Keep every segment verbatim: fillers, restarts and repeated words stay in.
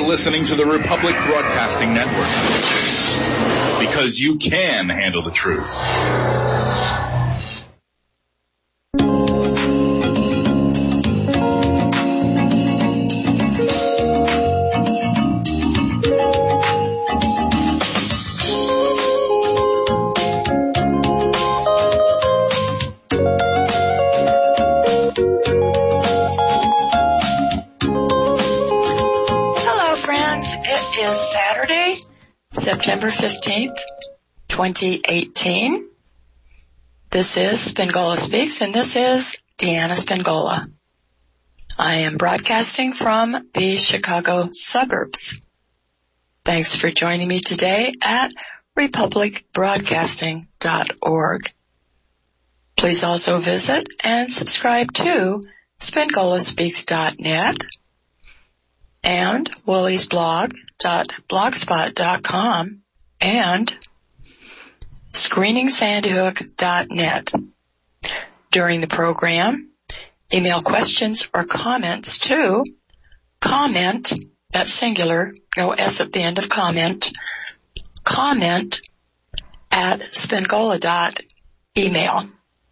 listening to the Republic Broadcasting Network, because you can handle the truth. September fifteenth, twenty eighteen. This is Spingola Speaks, and this is Deanna Spingola. I am broadcasting from the Chicago suburbs. Thanks for joining me today at republic broadcasting dot org. Please also visit and subscribe to spingola speaks dot net and woolies blog dot blogspot dot com and screening sandy hook dot net. During the program, email questions or comments to comment, that's singular, no S at the end of comment, comment at spingola dot email.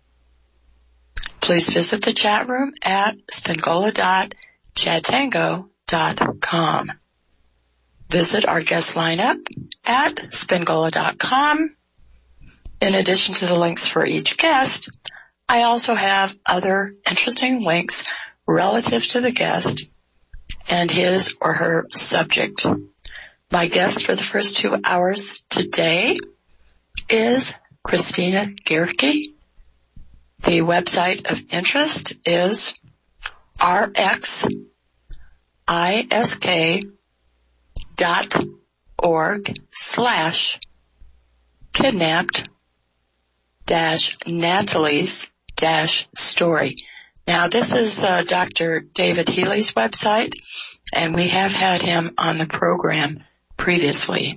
Please visit the chat room at spingola dot chatango dot com. Visit our guest lineup at spingola dot com. In addition to the links for each guest, I also have other interesting links relative to the guest and his or her subject. My guest for the first two hours today is Christina Gierke. The website of interest is R X I S K dot org slash kidnapped dash Natalie's dash story. Now, this is uh, Doctor David Healy's website, and we have had him on the program previously.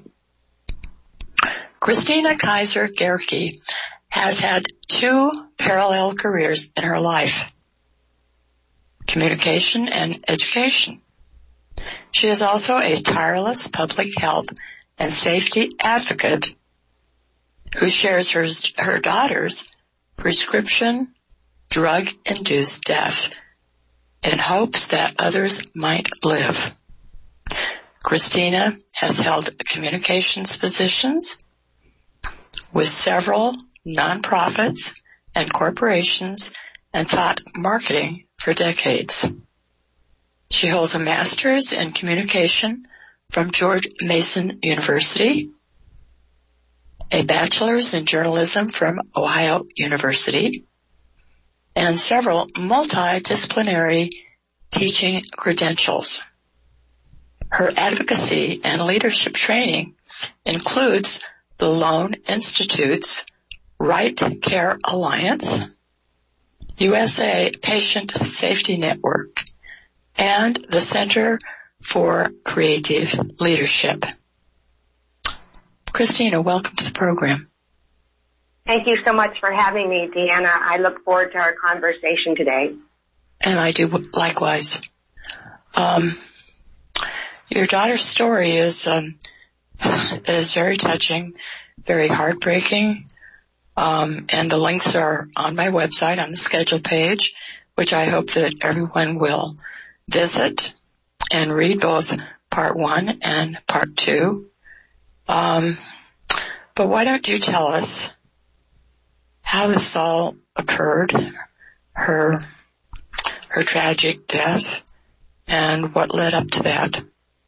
Christina Kaiser Gierke has had two parallel careers in her life: communication and education. She is also a tireless public health and safety advocate who shares her, her daughter's prescription drug-induced death in hopes that others might live. Christina has held communications positions with several nonprofits and corporations and taught marketing for decades. She holds a master's in communication from George Mason University, a bachelor's in journalism from Ohio University, and several multidisciplinary teaching credentials. Her advocacy and leadership training includes the Lone Institute's Right Care Alliance, U S A Patient Safety Network, and the Center for Creative Leadership. Christina, welcome to the program. Thank you so much for having me, Deanna. I look forward to our conversation today. And I do likewise. Um, your daughter's story is um, is very touching, very heartbreaking, um, and the links are on my website on the schedule page, which I hope that everyone will visit and read both part one and part two. Um, but why don't you tell us how this all occurred, her, her tragic death, and what led up to that?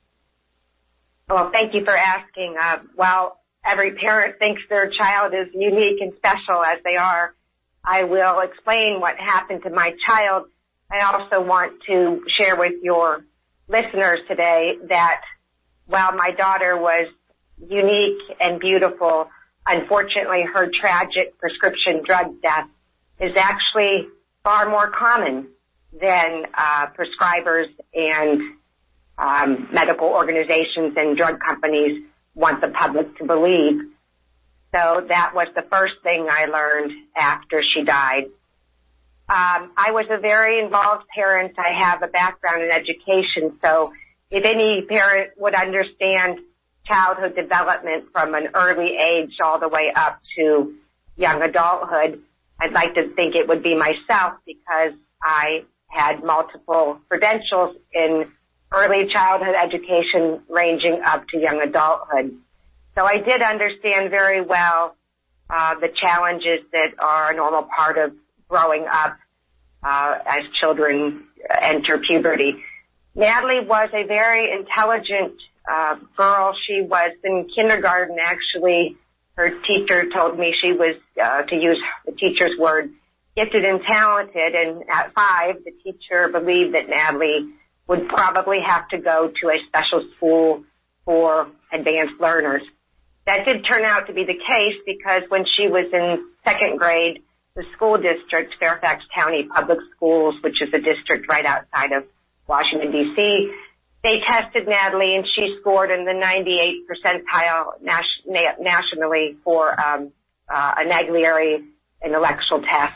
Well, thank you for asking. Uh, while every parent thinks their child is unique and special as they are, I will explain what happened to my child. I also want to share with your listeners today that while my daughter was unique and beautiful, unfortunately her tragic prescription drug death is actually far more common than uh, prescribers and um, medical organizations and drug companies want the public to believe. So that was the first thing I learned after she died. Um, I was a very involved parent. I have a background in education, so if any parent would understand childhood development from an early age all the way up to young adulthood, I'd like to think it would be myself, because I had multiple credentials in early childhood education ranging up to young adulthood. So I did understand very well uh, the challenges that are a normal part of growing up uh, as children enter puberty. Natalie was a very intelligent uh, girl. She was in kindergarten, actually. Her teacher told me she was, uh, to use the teacher's word, gifted and talented. And at five, the teacher believed that Natalie would probably have to go to a special school for advanced learners. That did turn out to be the case, because when she was in second grade, the school district, Fairfax County Public Schools, which is a district right outside of Washington, D C, they tested Natalie, and she scored in the ninety-eight percentile nas- nationally for um, uh, a Naglieri intellectual test.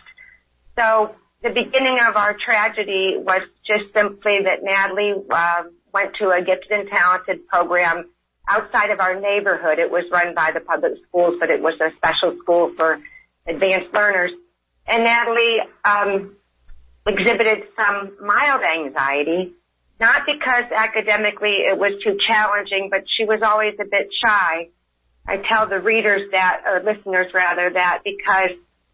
So the beginning of our tragedy was just simply that Natalie uh, went to a gifted and talented program outside of our neighborhood. It was run by the public schools, but it was a special school for advanced learners. And Natalie um, exhibited some mild anxiety, not because academically it was too challenging, but she was always a bit shy. I tell the readers that, or listeners rather, that because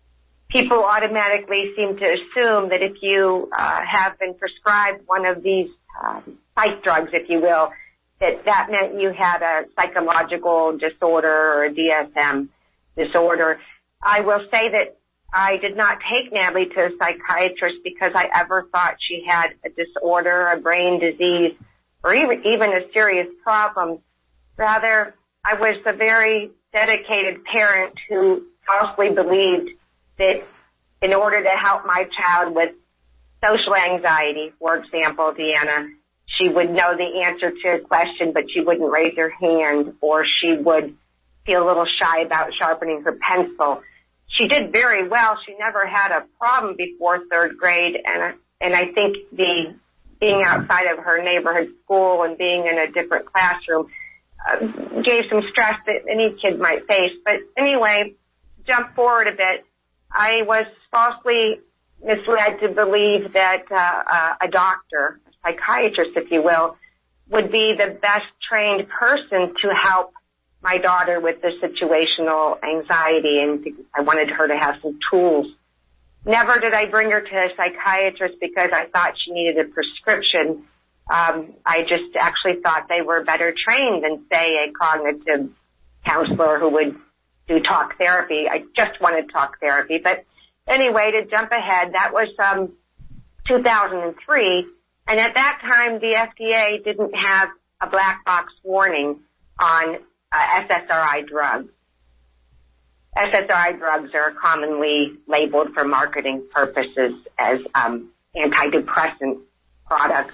people automatically seem to assume that if you uh, have been prescribed one of these um, psych drugs, if you will, that that meant you had a psychological disorder or a D S M disorder. I will say that I did not take Natalie to a psychiatrist because I ever thought she had a disorder, a brain disease, or even, even a serious problem. Rather, I was a very dedicated parent who falsely believed that in order to help my child with social anxiety, for example, Deanna, she would know the answer to a question, but she wouldn't raise her hand, or she would feel a little shy about sharpening her pencil. She did very well. She never had a problem before third grade, and and I think the being outside of her neighborhood school and being in a different classroom uh, gave some stress that any kid might face. But anyway, jump forward a bit. I was falsely misled to believe that uh, uh, a doctor, a psychiatrist, if you will, would be the best trained person to help my daughter with the situational anxiety, and I wanted her to have some tools. Never did I bring her to a psychiatrist because I thought she needed a prescription. Um, I just actually thought they were better trained than, say, a cognitive counselor who would do talk therapy. I just wanted talk therapy. But anyway, to jump ahead, that was um, two thousand three, and at that time the F D A didn't have a black box warning on Uh, S S R I drugs. S S R I drugs are commonly labeled for marketing purposes as um, antidepressant products.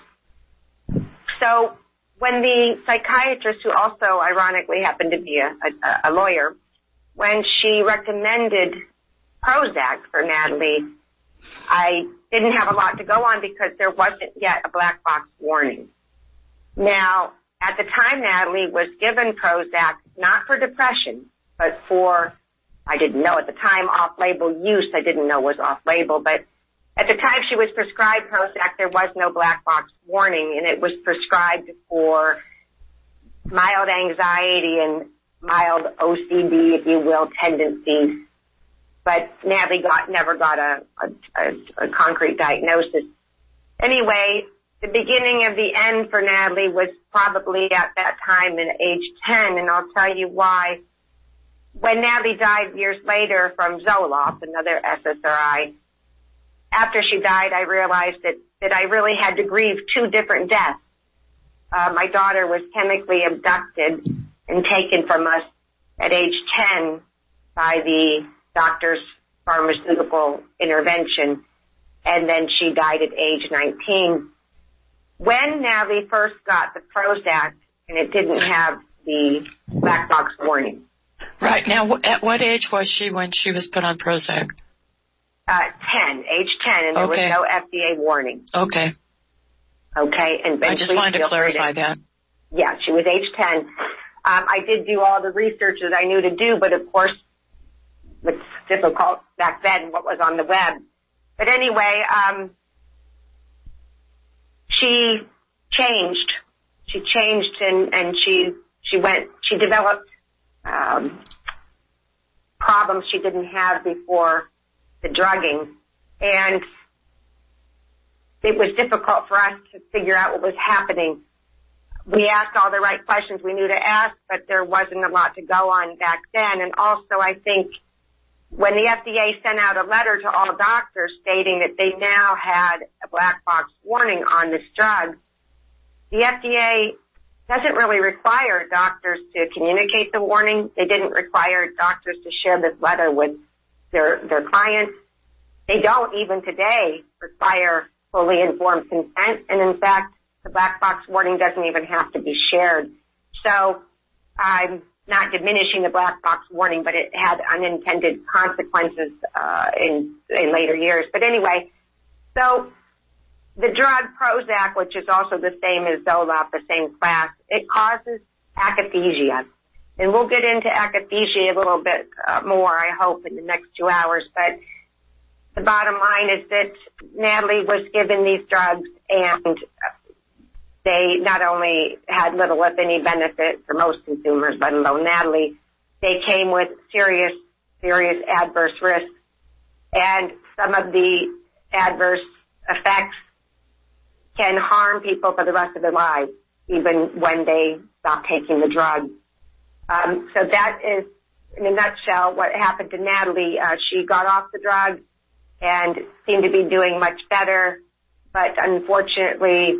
So when the psychiatrist, who also ironically happened to be a, a, a lawyer, when she recommended Prozac for Natalie, I didn't have a lot to go on because there wasn't yet a black box warning. Now, at the time, Natalie was given Prozac, not for depression, but for, I didn't know at the time, off-label use. I didn't know was off-label, but at the time she was prescribed Prozac, there was no black box warning, and it was prescribed for mild anxiety and mild O C D, if you will, tendencies. But Natalie got, never got a, a, a concrete diagnosis. Anyway, the beginning of the end for Natalie was probably at that time at age ten, and I'll tell you why. When Natalie died years later from Zoloft, another S S R I, after she died, I realized that, that I really had to grieve two different deaths. Uh, my daughter was chemically abducted and taken from us at age ten by the doctor's pharmaceutical intervention, and then she died at age nineteen. When Natalie first got the Prozac, and it didn't have the black box warning. Right. Now, at what age was she when she was put on Prozac? Uh, ten, age ten, and there okay. was no F D A warning. Okay. Okay, and I just wanted to clarify to, that. Yeah, she was age ten. Um, I did do all the research that I knew to do, but of course, it's difficult back then what was on the web. But anyway, um, she changed. She changed, and and she she went. She developed um, problems she didn't have before the drugging, and it was difficult for us to figure out what was happening. We asked all the right questions we knew to ask, but there wasn't a lot to go on back then. And also, I think when the F D A sent out a letter to all doctors stating that they now had a black box warning on this drug, the F D A doesn't really require doctors to communicate the warning. They didn't require doctors to share this letter with their, their clients. They don't even today require fully informed consent, and in fact, the black box warning doesn't even have to be shared. So I'm not diminishing the black box warning, but it had unintended consequences uh, in, in later years. But anyway, so the drug Prozac, which is also the same as Zoloft, the same class, it causes akathisia. And we'll get into akathisia a little bit uh, more, I hope, in the next two hours. But the bottom line is that Natalie was given these drugs, and they not only had little, if any, benefit for most consumers, let alone Natalie, they came with serious, serious adverse risks. And some of the adverse effects can harm people for the rest of their lives, even when they stop taking the drug. Um, so that is, in a nutshell, what happened to Natalie. Uh, she got off the drug and seemed to be doing much better, but unfortunately,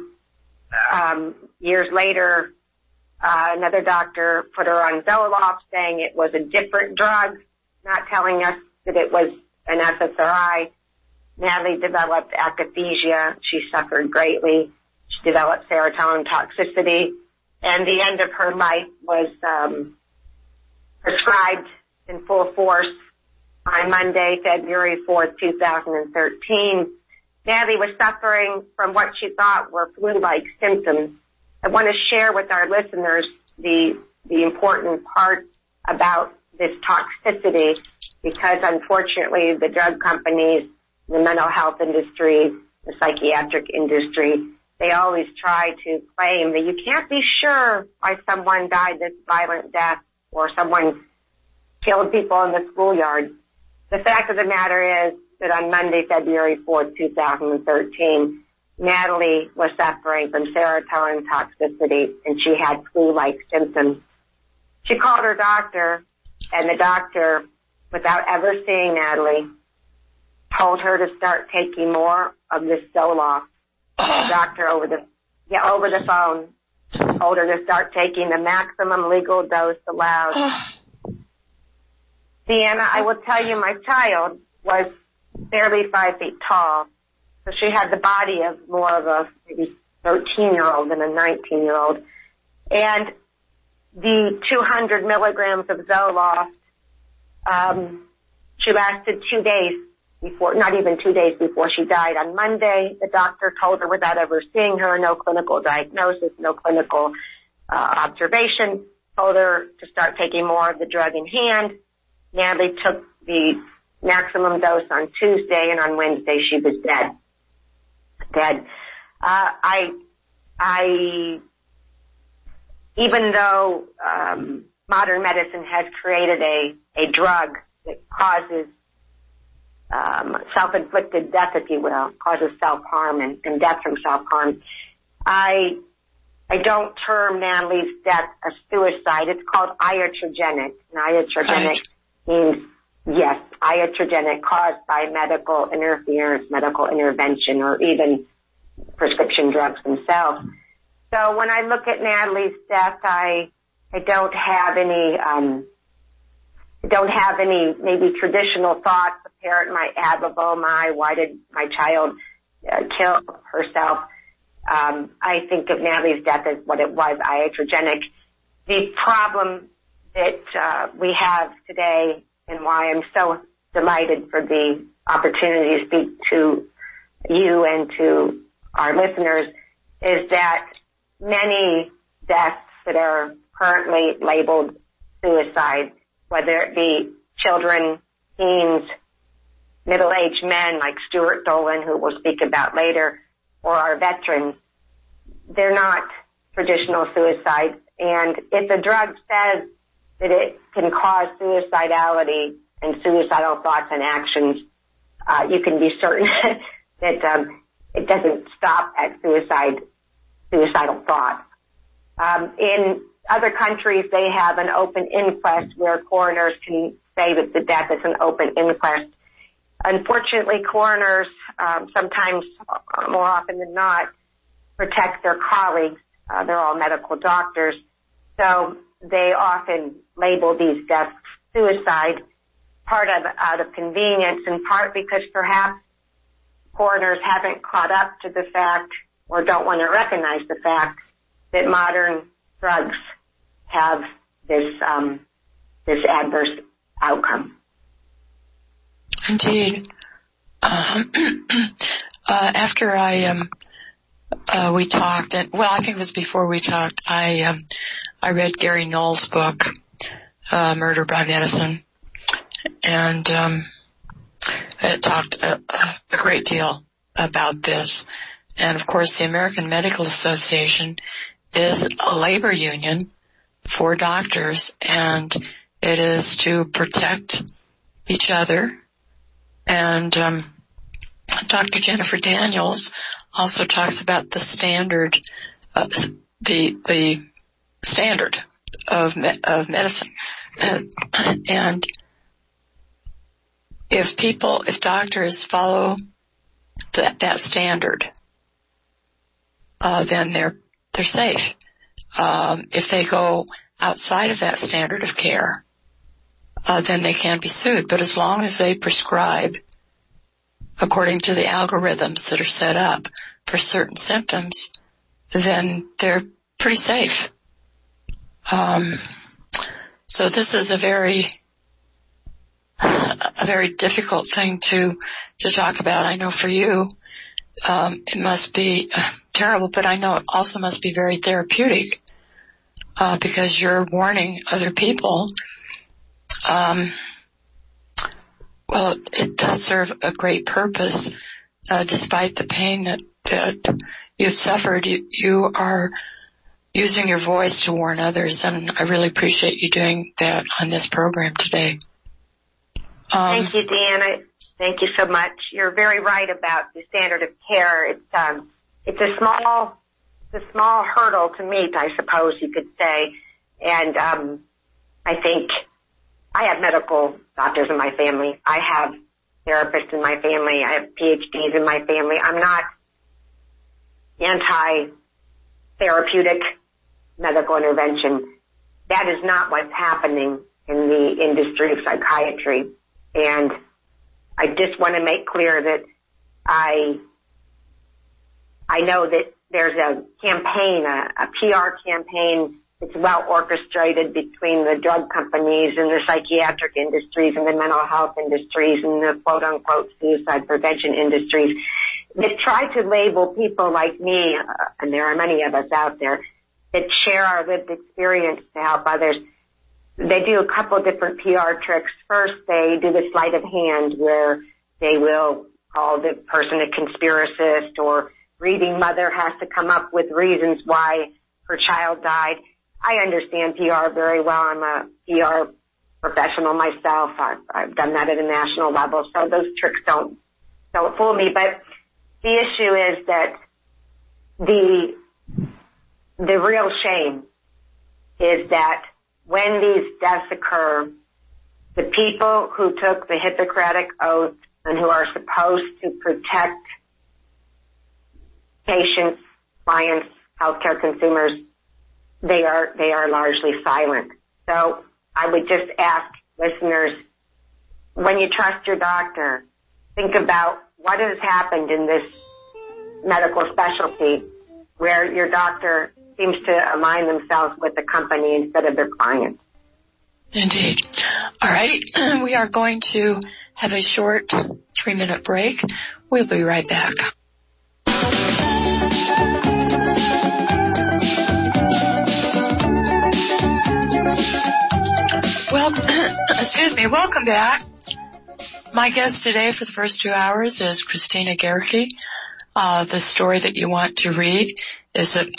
um, years later, uh, another doctor put her on Zoloft, saying it was a different drug, not telling us that it was an S S R I. Natalie developed akathisia. She suffered greatly. She developed serotonin toxicity, and the end of her life was um, prescribed in full force on Monday, February fourth, two thousand thirteen. Natalie was suffering from what she thought were flu-like symptoms. I want to share with our listeners the the important part about this toxicity, because unfortunately the drug companies, the mental health industry, the psychiatric industry, they always try to claim that you can't be sure why someone died this violent death or someone killed people in the schoolyard. The fact of the matter is that on Monday, February fourth, two thousand thirteen, Natalie was suffering from serotonin toxicity, and she had flu-like symptoms. She called her doctor, and the doctor, without ever seeing Natalie, told her to start taking more of this Zoloft. The doctor over the, yeah, over the phone told her to start taking the maximum legal dose allowed. Deanna, I will tell you, my child was barely five feet tall, so she had the body of more of a maybe thirteen-year-old than a nineteen-year-old. And the two hundred milligrams of Zoloft, um, she lasted two days before, not even two days before she died. On Monday, the doctor told her, without ever seeing her, no clinical diagnosis, no clinical uh, observation, told her to start taking more of the drug in hand. Natalie took the maximum dose on Tuesday, and on Wednesday she was dead. Dead. Uh, I, I, even though um, modern medicine has created a, a drug that causes um, self-inflicted death, if you will, causes self-harm and, and death from self-harm, I, I don't term Natalie's death a suicide. It's called iatrogenic. And iatrogenic means, yes, iatrogenic, caused by medical interference, medical intervention, or even prescription drugs themselves. So when I look at Natalie's death, I, I don't have any, um, I don't have any maybe traditional thoughts. A parent might have of, oh my, why did my child uh, kill herself? Um, I think of Natalie's death as what it was, iatrogenic. The problem that uh, we have today, and why I'm so delighted for the opportunity to speak to you and to our listeners, is that many deaths that are currently labeled suicide, whether it be children, teens, middle-aged men like Stuart Dolan, who we'll speak about later, or our veterans, they're not traditional suicides. And if a drug says that it can cause suicidality and suicidal thoughts and actions, uh, you can be certain that um, it doesn't stop at suicide, suicidal thoughts. Um, in other countries, they have an open inquest where coroners can say that the death is an open inquest. Unfortunately, coroners um, sometimes, uh, more often than not, protect their colleagues. Uh, they're all medical doctors, so they often label these deaths suicide, part of out of convenience, and part because perhaps coroners haven't caught up to the fact or don't want to recognize the fact that modern drugs have this um, this adverse outcome. Indeed. Um, uh, after I um, uh, we talked, and well, I think it was before we talked. I um, I read Gary Null's book, uh, Murder by Medicine, and um, it talked a, a great deal about this. And of course, the American Medical Association is a labor union for doctors, and it is to protect each other. And um, Doctor Jennifer Daniels also talks about the standard, uh, the the standard of me- of medicine, and, and if people, if doctors follow that that standard, uh, then they're they're safe. Um, if they go outside of that standard of care, uh, then they can be sued. But as long as they prescribe according to the algorithms that are set up for certain symptoms, then they're pretty safe. Um, so this is a very, a very difficult thing to, to talk about. I know for you, um, it must be terrible, but I know it also must be very therapeutic, uh, because you're warning other people. Um, well, it does serve a great purpose, uh, despite the pain that, that you've suffered. You, you are using your voice to warn others, and I really appreciate you doing that on this program today. Um, Thank you, Deanna. Thank you so much. You're very right about the standard of care. It's um, it's a small, it's a small hurdle to meet, I suppose you could say. And um, I think I have medical doctors in my family. I have therapists in my family. I have P H Ds in my family. I'm not anti-therapeutic medical intervention. That is not what's happening in the industry of psychiatry. And I just want to make clear that I, I know that there's a campaign, a, a P R campaign that's well orchestrated between the drug companies and the psychiatric industries and the mental health industries and the quote unquote suicide prevention industries that try to label people like me, uh, and there are many of us out there, that share our lived experience to help others. They do a couple of different P R tricks. First, they do the sleight of hand where they will call the person a conspiracist, or grieving mother has to come up with reasons why her child died. I understand P R very well. I'm a P R professional myself. I've, I've done that at a national level, so those tricks don't don't fool me. But the issue is that the the real shame is that when these deaths occur, the people who took the Hippocratic Oath and who are supposed to protect patients, clients, healthcare consumers, they are they are largely silent. So I would just ask listeners, when you trust your doctor, think about what has happened in this medical specialty where your doctor seems to align themselves with the company instead of their clients. Indeed. All right. We are going to have a short three-minute break. We'll be right back. Excuse me, welcome back. My guest today for the first two hours is Christina Gehrke. Uh, the story that you want to read is at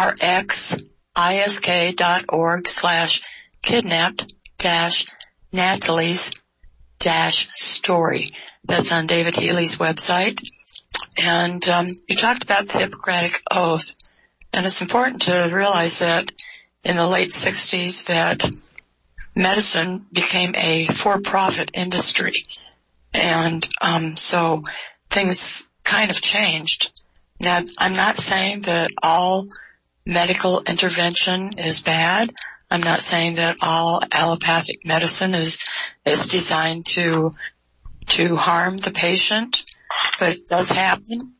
rxisk.org slash kidnapped dash Natalie's dash story. That's on David Healy's website. And um, you talked about the Hippocratic Oath. And it's important to realize that in the late sixties that medicine became a for-profit industry. And um, so things kind of changed. Now, I'm not saying that all medical intervention is bad. I'm not saying that all allopathic medicine is is designed to to harm the patient, but it does happen.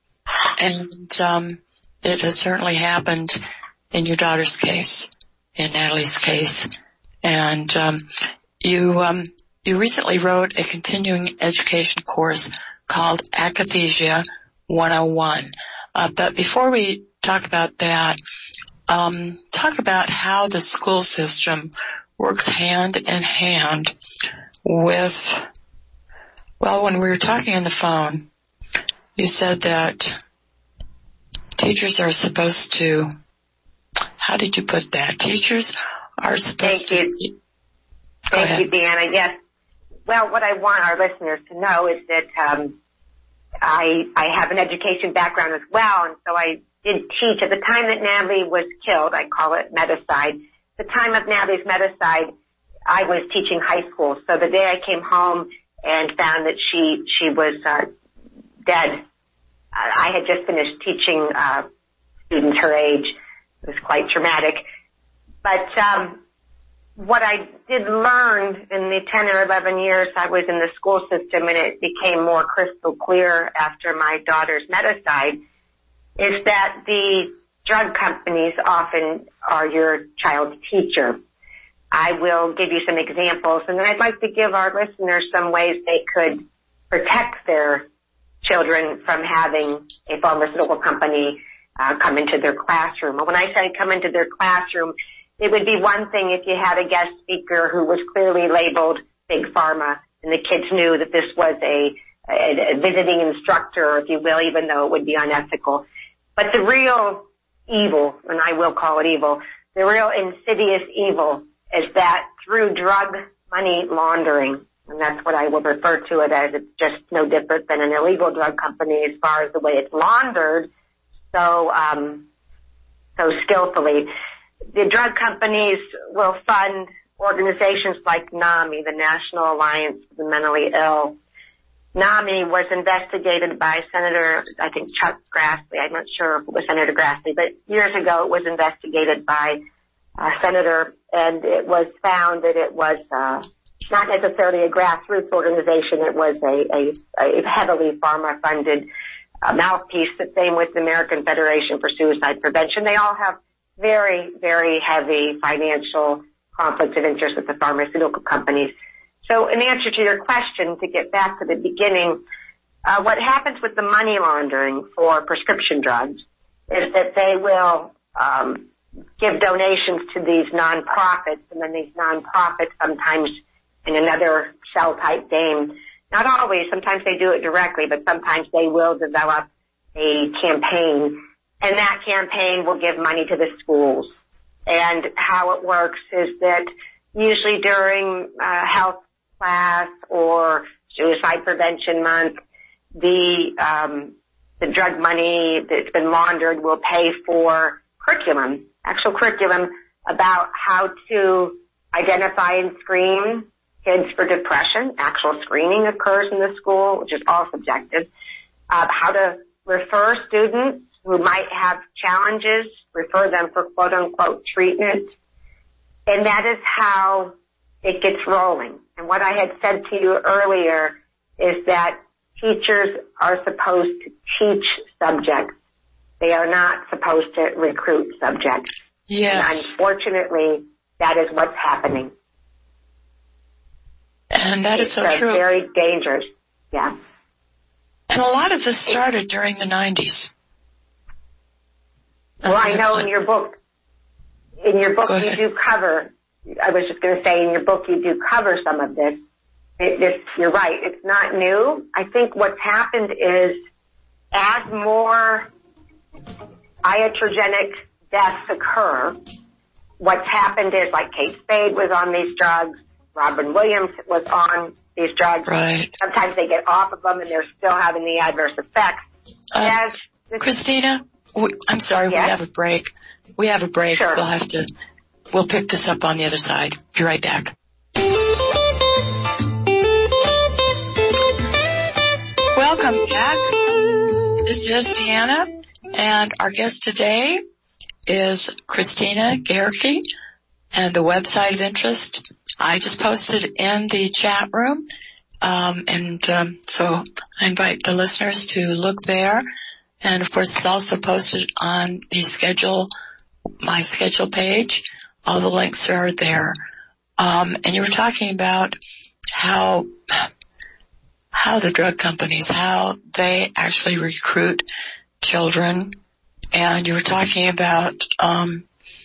And um, it has certainly happened in your daughter's case, in Natalie's case. And um, you um, you recently wrote a continuing education course called Akathisia one oh one. Uh, but before we talk about that, um, talk about how the school system works hand in hand with, well, when we were talking on the phone, you said that teachers are supposed to, how did you put that? Teachers are supposed Thank to... You. Go Thank ahead. you, Deanna. Yes. Well, what I want our listeners to know is that um, I I have an education background as well, and so I did teach at the time that Natalie was killed. I call it Medicide. The time of Natalie's Medicide, I was teaching high school. So the day I came home and found that she she was uh, dead, I had just finished teaching uh, students her age. It was quite traumatic. But um, what I did learn in the ten or eleven years I was in the school system, and it became more crystal clear after my daughter's Medicide, is that the drug companies often are your child's teacher. I will give you some examples, and then I'd like to give our listeners some ways they could protect their children from having a pharmaceutical company uh, come into their classroom. And when I say come into their classroom, it would be one thing if you had a guest speaker who was clearly labeled Big Pharma, and the kids knew that this was a, a, a visiting instructor, if you will, even though it would be unethical. But the real evil, and I will call it evil, the real insidious evil is that through drug money laundering, and that's what I will refer to it as, it's just no different than an illegal drug company as far as the way it's laundered so um so skillfully. The drug companies will fund organizations like NAMI, the National Alliance for the Mentally Ill. NAMI was investigated by Senator, I think, Chuck Grassley. I'm not sure if it was Senator Grassley, but years ago it was investigated by a senator, and it was found that it was uh, not necessarily a grassroots organization. It was a, a, a heavily pharma-funded uh, mouthpiece. The same with the American Federation for Suicide Prevention. They all have very, very heavy financial conflicts of interest with the pharmaceutical companies. So in answer to your question, to get back to the beginning, uh, what happens with the money laundering for prescription drugs is that they will um, give donations to these nonprofits, and then these nonprofits sometimes in another cell-type game, not always, sometimes they do it directly, but sometimes they will develop a campaign, and that campaign will give money to the schools. And how it works is that usually during uh, health class or suicide prevention month, the um, the drug money that's been laundered will pay for curriculum, actual curriculum about how to identify and screen kids for depression. Actual screening occurs in the school, which is all subjective. Uh, how to refer students who might have challenges, refer them for quote-unquote treatment. And that is how it gets rolling. And what I had said to you earlier is that teachers are supposed to teach subjects. They are not supposed to recruit subjects. Yes. And unfortunately, that is what's happening. And that is so it's true. Very dangerous. Yeah. And a lot of this started during the nineties. Well, I know in your book, in your book you do cover I was just going to say in your book you do cover some of this. It, this. You're right. It's not new. I think what's happened is as more iatrogenic deaths occur, what's happened is like Kate Spade was on these drugs, Robin Williams was on these drugs. Right. Sometimes they get off of them and they're still having the adverse effects. Uh, this, Christina, we, I'm sorry, yes? we have a break. We have a break. Sure. We'll have to, we'll pick this up on the other side. Be right back. Welcome back. This is Deanna, and our guest today is Christina Gehrke, and the website of interest I just posted in the chat room, um, and um, so I invite the listeners to look there. And of course, it's also posted on the schedule, my schedule page. All the links are there. Um, and you were talking about how how the drug companies, how they actually recruit children, and you were talking about um,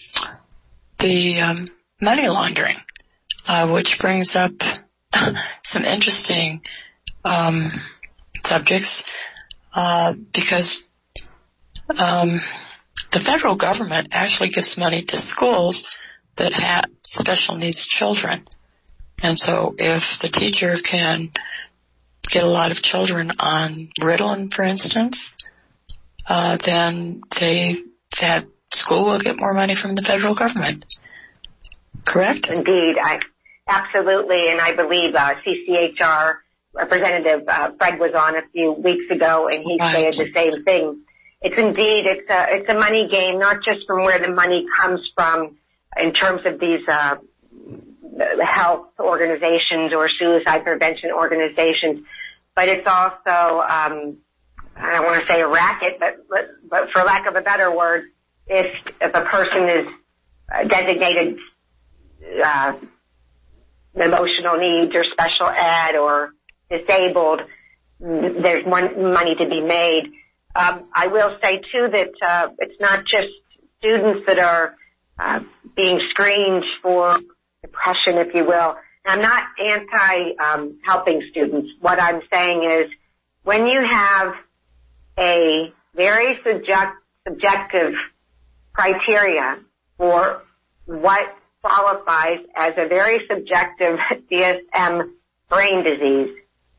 the um, money laundering. Uh, which brings up some interesting um, subjects, uh, because um, the federal government actually gives money to schools that have special needs children. And so if the teacher can get a lot of children on Ritalin, for instance, uh, then they that school will get more money from the federal government. Correct? Indeed. I Absolutely, and I believe uh, C C H R Representative uh, Fred was on a few weeks ago, and he right. said the same thing. It's indeed, it's a, it's a money game, not just from where the money comes from in terms of these uh, health organizations or suicide prevention organizations, but it's also, um, I don't want to say a racket, but, but, but for lack of a better word, if, if a person is uh, designated uh emotional needs or special ed or disabled, there's one money to be made. Um, I will say too that uh, it's not just students that are uh, being screened for depression, if you will. I'm not anti um, helping students. What I'm saying is when you have a very subject, subjective criteria for what qualifies as a very subjective D S M brain disease,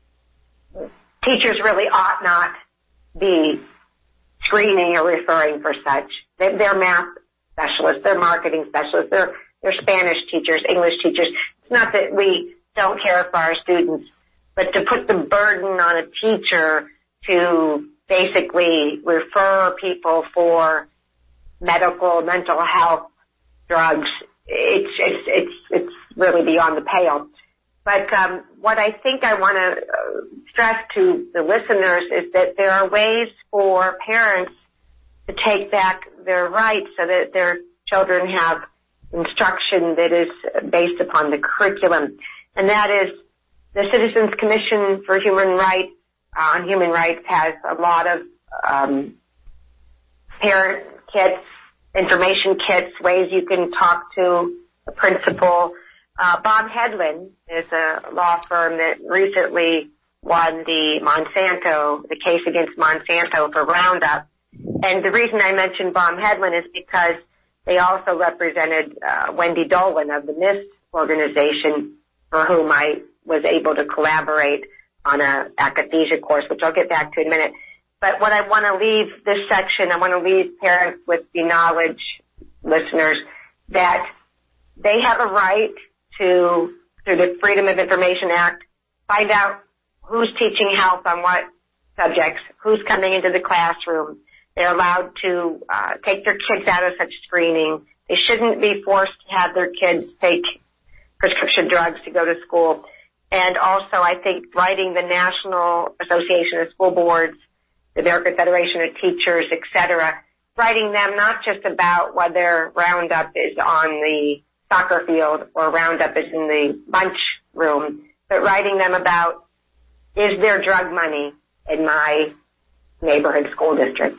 teachers really ought not be screening or referring for such. They're math specialists, they're marketing specialists, they're, they're Spanish teachers, English teachers. It's not that we don't care for our students, but to put the burden on a teacher to basically refer people for medical, mental health drugs, It's, it's, it's, it's really beyond the pale. But, um, what I think I want to uh, stress to the listeners is that there are ways for parents to take back their rights so that their children have instruction that is based upon the curriculum. And that is the Citizens Commission for Human Rights, uh, on Human Rights has a lot of, um, parent kits, information kits, ways you can talk to a principal. Uh, Bob Hedlund is a law firm that recently won the Monsanto, the case against Monsanto for Roundup. And the reason I mentioned Bob Hedlund is because they also represented uh, Wendy Dolan of the MIST organization, for whom I was able to collaborate on a akathisia course, which I'll get back to in a minute. But what I want to leave this section, I want to leave parents with the knowledge, listeners, that they have a right to, through the Freedom of Information Act, find out who's teaching health on what subjects, who's coming into the classroom. They're allowed to uh, take their kids out of such screening. They shouldn't be forced to have their kids take prescription drugs to go to school. And also, I think writing the National Association of School Boards, the American Federation of Teachers, et cetera, writing them not just about whether Roundup is on the soccer field or Roundup is in the lunch room, but writing them about, is there drug money in my neighborhood school district?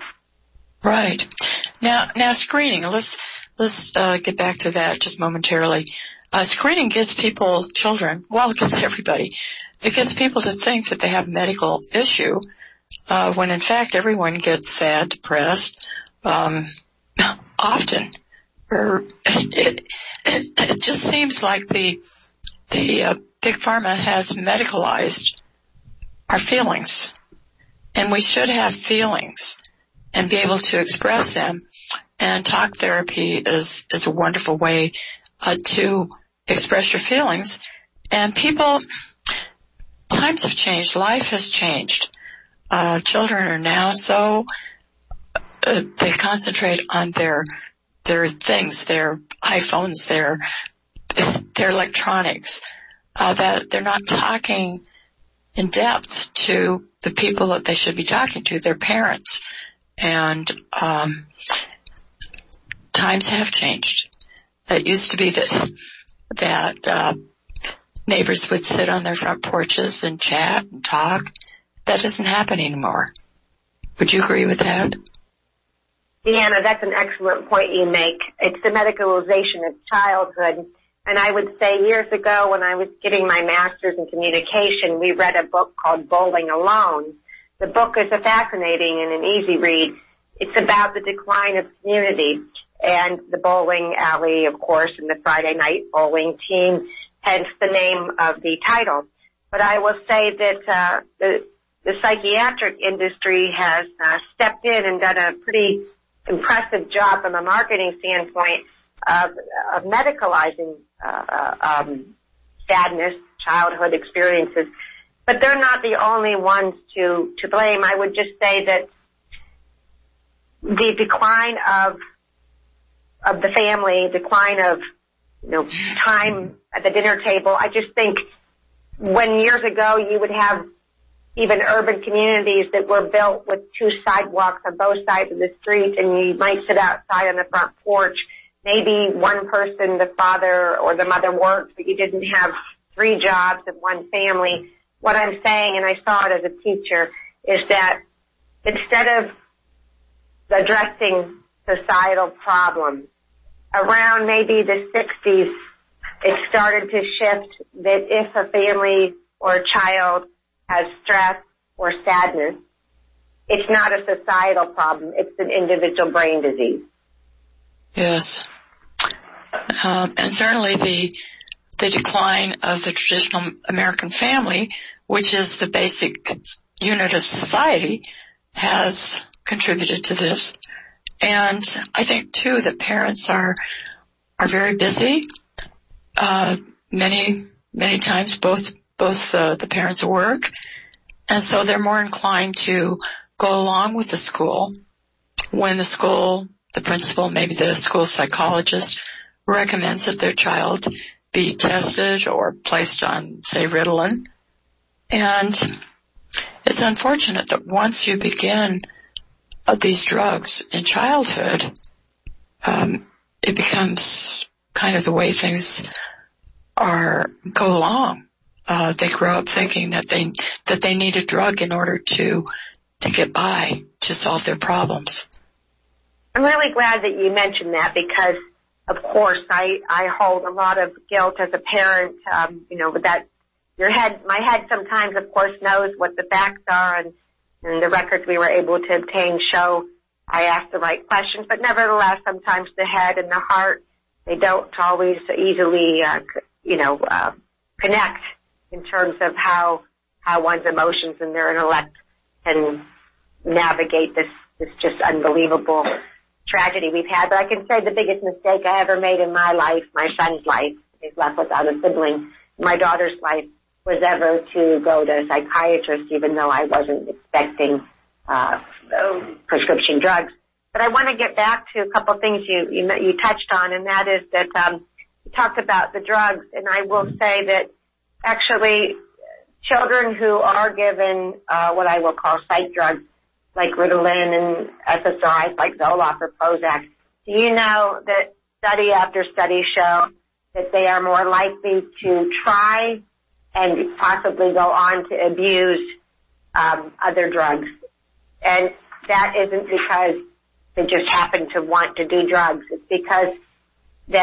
Right. Now, now screening, let's, let's, uh, get back to that just momentarily. Uh, screening gets people, children, well, it gets everybody. It gets people to think that they have a medical issue, uh, when in fact everyone gets sad, depressed, um, often. Or it, it, it just seems like the, the, uh, Big Pharma has medicalized our feelings. And we should have feelings and be able to express them. And talk therapy is, is a wonderful way uh, to express your feelings. And people, times have changed. Life has changed. Uh, children are now so, uh, they concentrate on their, their things, their iPhones, their, their electronics, uh, that they're not talking in depth to the people that they should be talking to, their parents. And, um, times have changed. It used to be that, that, uh, neighbors would sit on their front porches and chat and talk. That doesn't happen anymore. Would you agree with that? Deanna, that's an excellent point you make. It's the medicalization of childhood. And I would say years ago when I was getting my master's in communication, we read a book called Bowling Alone. The book is a fascinating and an easy read. It's about the decline of community. And the bowling alley, of course, and the Friday night bowling team, hence the name of the title. But I will say that uh, the, the psychiatric industry has uh, stepped in and done a pretty impressive job from a marketing standpoint of, of medicalizing uh, um, sadness, childhood experiences. But they're not the only ones to, to blame. I would just say that the decline of of the family, decline of, you know, time at the dinner table. I just think when years ago you would have even urban communities that were built with two sidewalks on both sides of the street, and you might sit outside on the front porch. Maybe one person, the father or the mother worked, but you didn't have three jobs in one family. What I'm saying, and I saw it as a teacher, is that instead of addressing societal problems, around maybe the sixties, it started to shift that if a family or a child has stress or sadness, it's not a societal problem. It's an individual brain disease. Yes. Um, and certainly the the decline of the traditional American family, which is the basic unit of society, has contributed to this. And I think too that parents are are very busy. Uh, many many times both both uh, the parents work, and so they're more inclined to go along with the school when the school, the principal, maybe the school psychologist recommends that their child be tested or placed on, say, Ritalin. And it's unfortunate that once you begin of these drugs in childhood, um, it becomes kind of the way things are go along. Uh, they grow up thinking that they that they need a drug in order to to get by, to solve their problems. I'm really glad that you mentioned that because, of course, I I hold a lot of guilt as a parent. Um, you know, with that, your head, my head sometimes, of course, knows what the facts are, and and the records we were able to obtain show I asked the right questions, but nevertheless, sometimes the head and the heart, they don't always easily, uh, you know, uh, connect in terms of how, how one's emotions and their intellect can navigate this, this just unbelievable tragedy we've had. But I can say the biggest mistake I ever made in my life, my son's life, he's left without a sibling, my daughter's life, was ever to go to a psychiatrist, even though I wasn't expecting uh prescription drugs. But I want to get back to a couple of things you, you you touched on, and that is that um you talked about the drugs, and I will say that actually children who are given uh what I will call psych drugs, like Ritalin and S S R Is like Zoloft or Prozac, do you know that study after study show that they are more likely to try and possibly go on to abuse um, other drugs. And that isn't because they just happen to want to do drugs. It's because that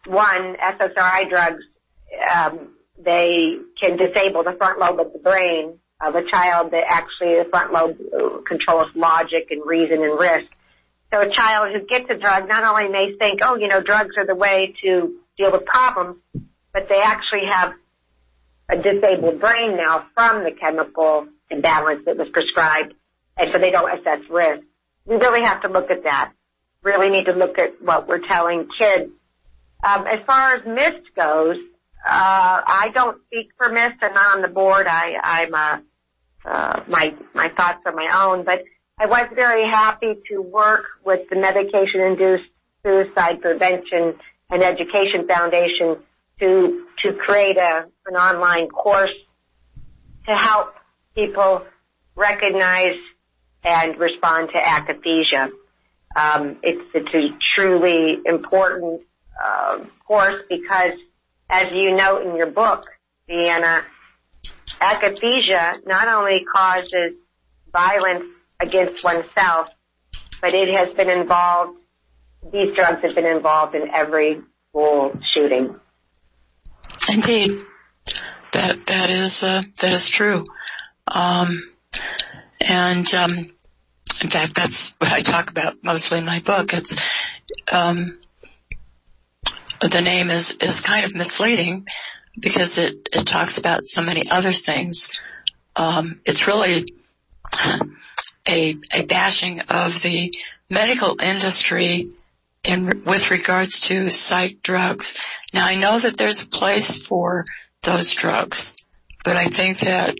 one, S S R I drugs, um, they can disable the front lobe of the brain of a child that actually the front lobe controls logic and reason and risk. So a child who gets a drug not only may think, oh, you know, drugs are the way to deal with problems, but they actually have a disabled brain now from the chemical imbalance that was prescribed, and so they don't assess risk. We really have to look at that. Really need to look at what we're telling kids. Um, as far as MIST goes, uh, I don't speak for MIST. I'm not on the board. I, I'm, uh, uh, my, my thoughts are my own, but I was very happy to work with the Medication-Induced Suicide Prevention and Education Foundation to, to create a, an online course to help people recognize and respond to akathisia. Um, it's, it's a truly important uh, course because, as you note in your book, Deanna, akathisia not only causes violence against oneself, but it has been involved, these drugs have been involved in every school shooting. Indeed. That, that is, uh, that is true. Um, and, um, in fact, that's what I talk about mostly in my book. It's, um, the name is, is kind of misleading because it, it talks about so many other things. Um, it's really a, a bashing of the medical industry in, with regards to psych drugs. Now, I know that there's a place for those drugs, but I think that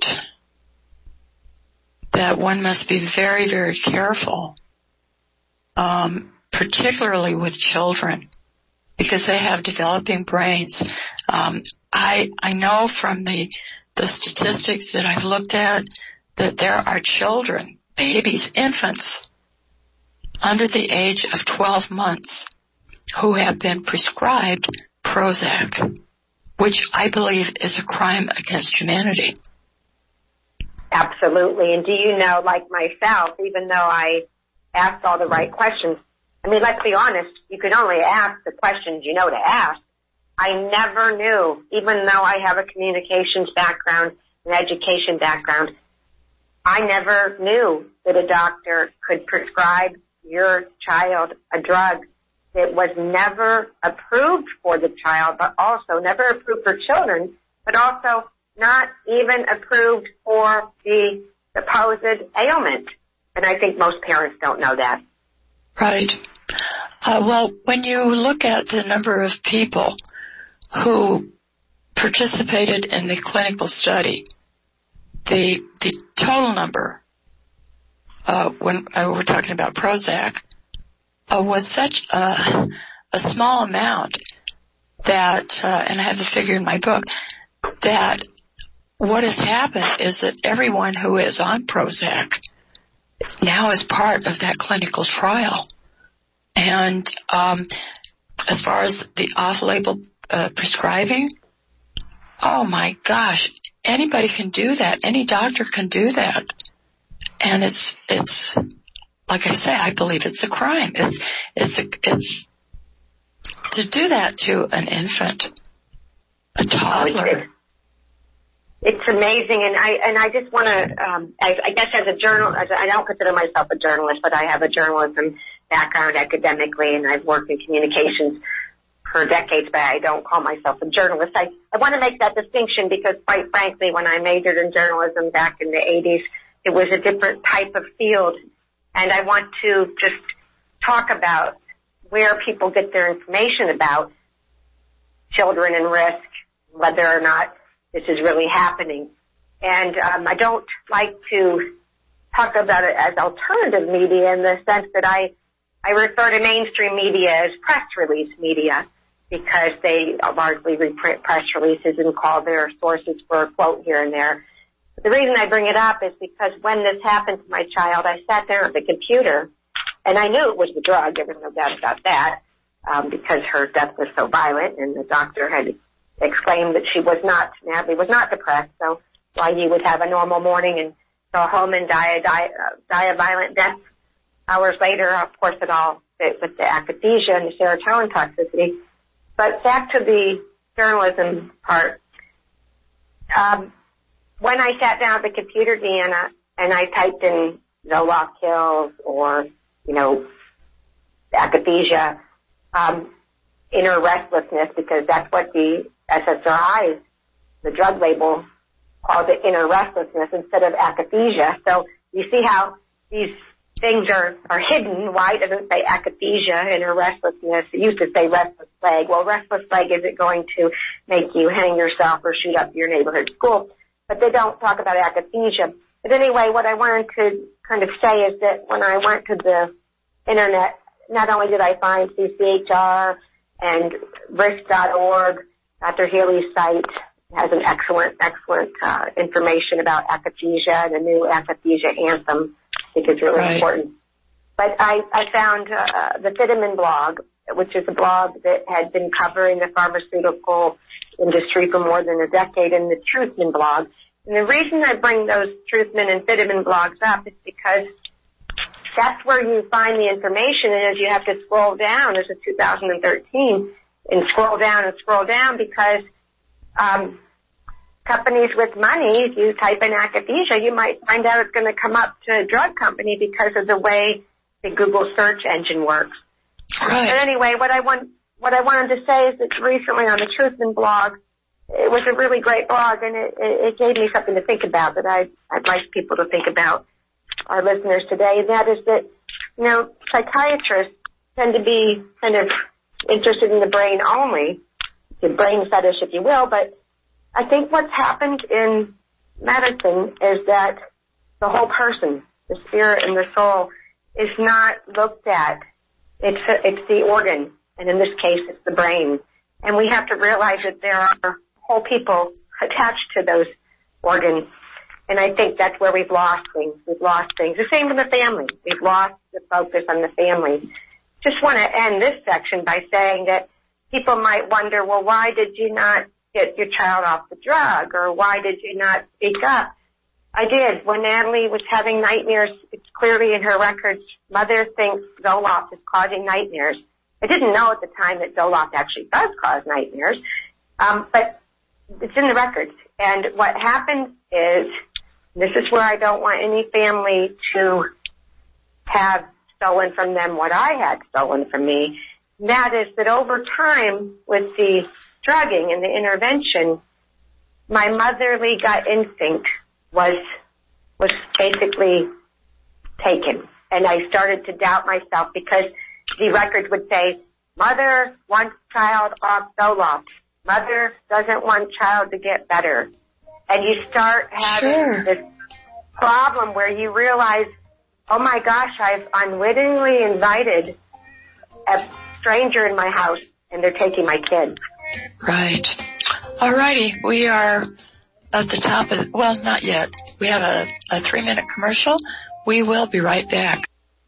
that one must be very, very careful, um, particularly with children, because they have developing brains. Um, I I know from the the statistics that I've looked at that there are children, babies, infants under the age of twelve months who have been prescribed Prozac, which I believe is a crime against humanity. Absolutely. And do you know, like myself, even though I asked all the right questions, I mean, let's be honest, you can only ask the questions you know to ask. I never knew, even though I have a communications background, an education background, I never knew that a doctor could prescribe your child a drug that was never approved for the child, but also never approved for children, but also not even approved for the supposed ailment. And I think most parents don't know that. Right. Uh, well, when you look at the number of people who participated in the clinical study, the the total number, uh, when uh, we're talking about Prozac, uh, was such a, a small amount that, uh, and I have the figure in my book, that what has happened is that everyone who is on Prozac now is part of that clinical trial. And um, as far as the off-label uh, prescribing, oh my gosh, anybody can do that. Any doctor can do that. And it's, it's, like I say, I believe it's a crime. It's, it's, a, it's, to do that to an infant, a toddler. It's amazing, and I and I just want to. Um, I, I guess as a journal, as a, I don't consider myself a journalist, but I have a journalism background academically, and I've worked in communications for decades. But I don't call myself a journalist. I I want to make that distinction because, quite frankly, when I majored in journalism back in the eighties, it was a different type of field, and I want to just talk about where people get their information about children and risk, whether or not this is really happening. And um, I don't like to talk about it as alternative media in the sense that I, I refer to mainstream media as press release media because they largely reprint press releases and call their sources for a quote here and there. But the reason I bring it up is because when this happened to my child, I sat there at the computer and I knew it was the drug. There was no doubt about that um, because her death was so violent and the doctor had exclaimed that she was not, Natalie was not depressed, so why he would have a normal morning and go home and die, die, uh, die a violent death hours later. Of course, it all fit with the akathisia and the serotonin toxicity. But back to the journalism part. Um, when I sat down at the computer, Deanna, and I typed in Zoloft kills or, you know, akathisia, um, inner restlessness, because that's what the S S R I, the drug label, calls it, inner restlessness instead of akathisia. So you see how these things are, are hidden. Why doesn't it say akathisia, inner restlessness? It used to say restless leg. Well, restless leg isn't going to make you hang yourself or shoot up your neighborhood school. But they don't talk about akathisia. But anyway, what I wanted to kind of say is that when I went to the internet, not only did I find C C H R and risk dot org, Doctor Healy's site has an excellent, excellent uh, information about akathisia and the new akathisia anthem. I think it's really right. important. But I, I found uh, the Vitamin blog, which is a blog that had been covering the pharmaceutical industry for more than a decade, and the Truthman blog. And the reason I bring those Truthman and Vitamin blogs up is because that's where you find the information, and as you have to scroll down, this is two thousand thirteen, and scroll down and scroll down because um companies with money, if you type in akathisia, you might find out it's going to come up to a drug company because of the way the Google search engine works. Right. But anyway, what I want, what I wanted to say is that recently on the Truthman blog, it was a really great blog, and it, it gave me something to think about that I'd, I'd like people to think about, our listeners today, and that is that, you know, psychiatrists tend to be kind of interested in the brain only, the brain fetish, if you will, but I think what's happened in medicine is that the whole person, the spirit and the soul, is not looked at. It's a, it's the organ, and in this case, it's the brain. And we have to realize that there are whole people attached to those organs. And I think that's where we've lost things. We've lost things. The same with the family. We've lost the focus on the family. Just want to end this section by saying that people might wonder, well, why did you not get your child off the drug, or why did you not speak up? I did. When Natalie was having nightmares, it's clearly in her records, mother thinks Zoloft is causing nightmares. I didn't know at the time that Zoloft actually does cause nightmares, um, but it's in the records. And what happened is, this is where I don't want any family to have stolen from them what I had stolen from me. And that is that over time, with the drugging and the intervention, my motherly gut instinct was was basically taken. And I started to doubt myself because the records would say, mother wants child off Zoloft. Mother doesn't want child to get better. And you start having sure. this problem where you realize, oh my gosh, I've unwittingly invited a stranger in my house and they're taking my kid. Right. Alrighty, we are at the top of, well, not yet. We have a, a three minute commercial. We will be right back.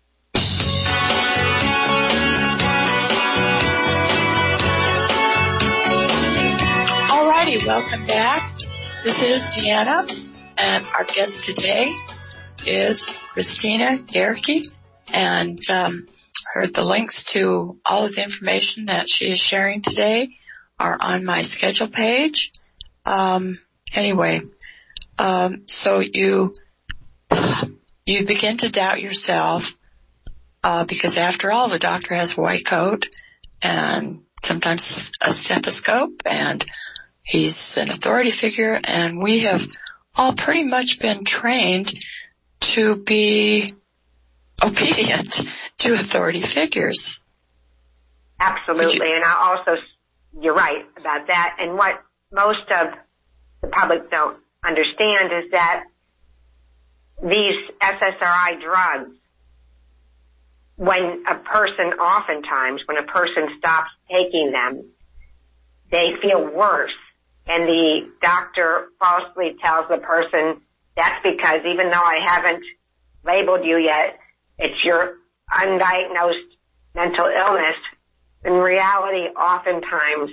Alrighty, welcome back. This is Deanna, and our guest today is Christina Gehrke, and um, her, the links to all of the information that she is sharing today are on my schedule page. Um, anyway, um, so you you begin to doubt yourself uh, because after all, the doctor has a white coat and sometimes a stethoscope, and he's an authority figure, and we have all pretty much been trained to be obedient to authority figures. Absolutely, you- and I also, you're right about that. And what most of the public don't understand is that these S S R I drugs, when a person, oftentimes, when a person stops taking them, they feel worse. And the doctor falsely tells the person, that's because even though I haven't labeled you yet, it's your undiagnosed mental illness. In reality, oftentimes,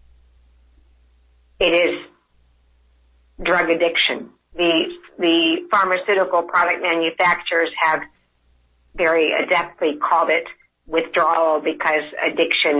it is drug addiction. The, the pharmaceutical product manufacturers have very adeptly called it withdrawal because addiction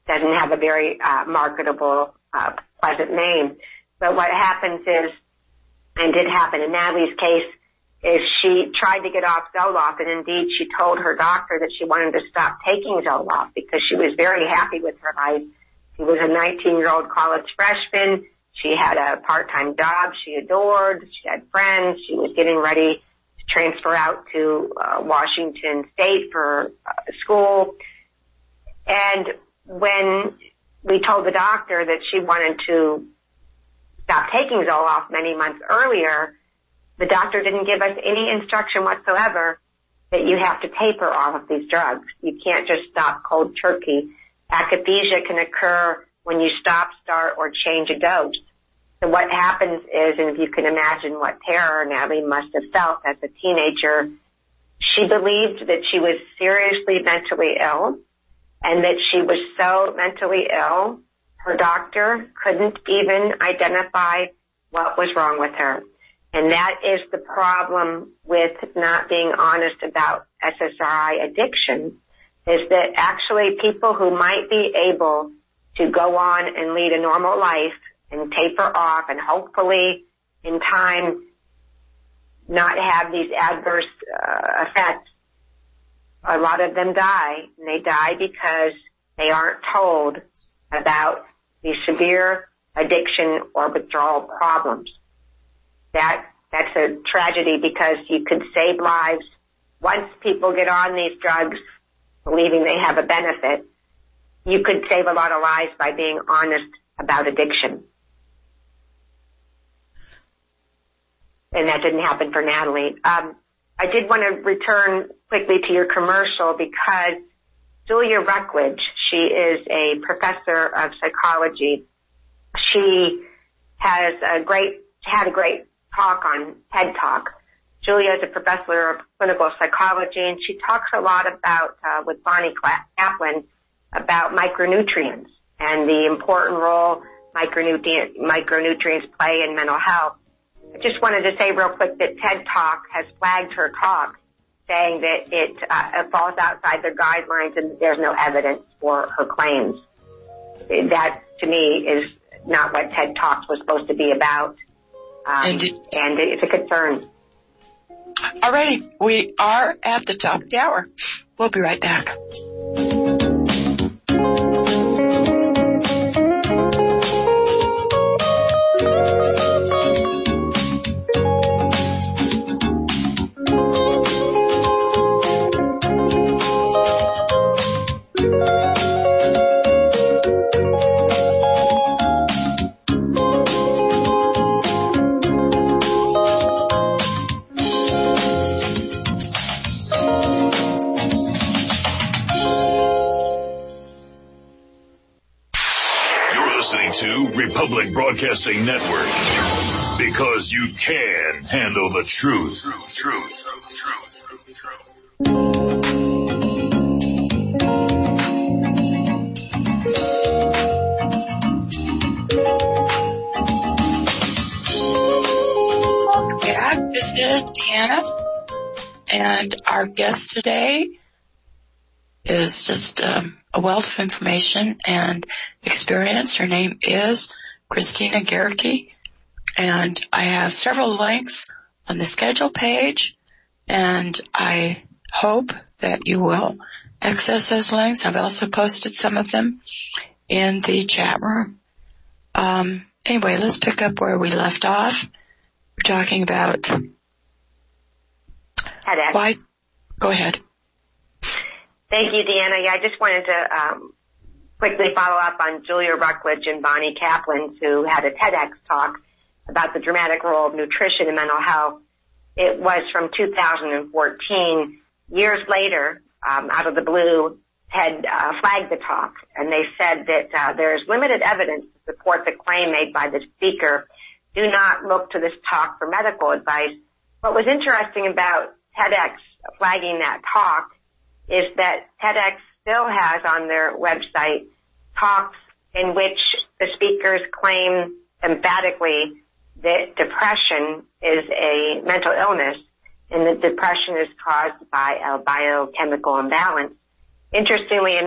doesn't have a very uh, marketable, uh, pleasant name. But what happens is, and did happen in Natalie's case, is she tried to get off Zoloft, and indeed she told her doctor that she wanted to stop taking Zoloft because she was very happy with her life. She was a nineteen-year-old college freshman. She had a part-time job she adored. She had friends. She was getting ready to transfer out to uh, Washington State for uh, school. And when we told the doctor that she wanted to stop taking Zoloft many months earlier, the doctor didn't give us any instruction whatsoever that you have to taper all of these drugs. You can't just stop cold turkey. Akathisia can occur when you stop, start, or change a dose. So what happens is, and if you can imagine what terror Natalie must have felt as a teenager, she believed that she was seriously mentally ill, and that she was so mentally ill, her doctor couldn't even identify what was wrong with her. And that is the problem with not being honest about S S R I addiction, is that actually people who might be able to go on and lead a normal life and taper off and hopefully in time not have these adverse uh, effects, a lot of them die. And they die because they aren't told about the severe addiction or withdrawal problems. That, that's a tragedy because you could save lives once people get on these drugs believing they have a benefit. You could save a lot of lives by being honest about addiction. And that didn't happen for Natalie. Um, I did want to return quickly to your commercial because Julia Ruckledge, she is a professor of psychology. She has a great, had a great talk on TED Talk. Julia is a professor of clinical psychology, and she talks a lot about, uh, with Bonnie Kaplan, about micronutrients and the important role micronutri- micronutrients play in mental health. I just wanted to say real quick that TED Talk has flagged her talk, saying that it, uh, it falls outside their guidelines and there's no evidence for her claims. That, to me, is not what TED Talks was supposed to be about. Um, and, and it's a concern. Alrighty, we are at the top of the hour. We'll be right back. Republic Broadcasting Network, because you can handle the truth. Truth, truth, truth, truth, truth. Welcome back. This is Deanna, and our guest today is just um, a wealth of information and experience. Her name is Christina Gehrke, and I have several links on the schedule page, and I hope that you will access those links. I've also posted some of them in the chat room. Um, anyway, let's pick up where we left off. We're talking about why. Go ahead. Thank you, Deanna. Yeah, I just wanted to um, quickly follow up on Julia Ruckledge and Bonnie Kaplan, who had a TEDx talk about the dramatic role of nutrition in mental health. It was from two thousand fourteen. Years later, um, out of the blue, TED uh, flagged the talk, and they said that uh, there is limited evidence to support the claim made by the speaker. Do not look to this talk for medical advice. What was interesting about TEDx flagging that talk is that TEDx still has on their website talks in which the speakers claim emphatically that depression is a mental illness and that depression is caused by a biochemical imbalance. Interestingly enough,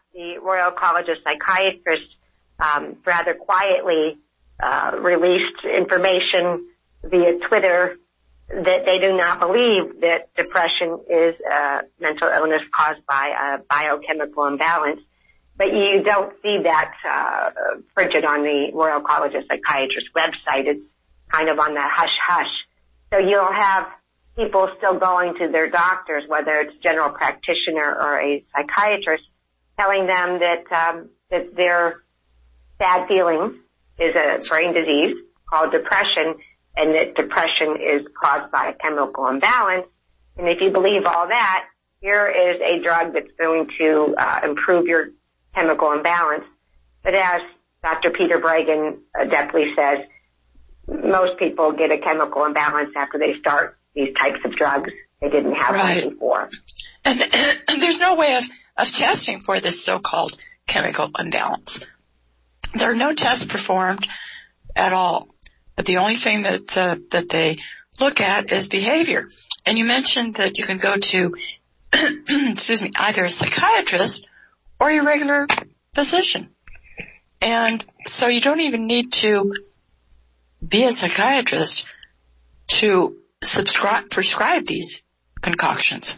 the Royal College of Psychiatrists um, rather quietly uh, released information via Twitter that they do not believe that depression is a mental illness caused by a biochemical imbalance. But you don't see that uh, printed on the Royal College of Psychiatrists website. It's kind of on that hush-hush. So you'll have people still going to their doctors, whether it's general practitioner or a psychiatrist, telling them that um, that their sad feelings is a brain disease called depression, and that depression is caused by a chemical imbalance. And if you believe all that, here is a drug that's going to uh, improve your chemical imbalance. But as Doctor Peter Breggin adeptly says, most people get a chemical imbalance after they start these types of drugs. They didn't have right. one before. And, and there's no way of, of testing for this so-called chemical imbalance. There are no tests performed at all. But the only thing that uh, that they look at is behavior. And you mentioned that you can go to, excuse me, either a psychiatrist or your regular physician. And so you don't even need to be a psychiatrist to subscribe, prescribe these concoctions.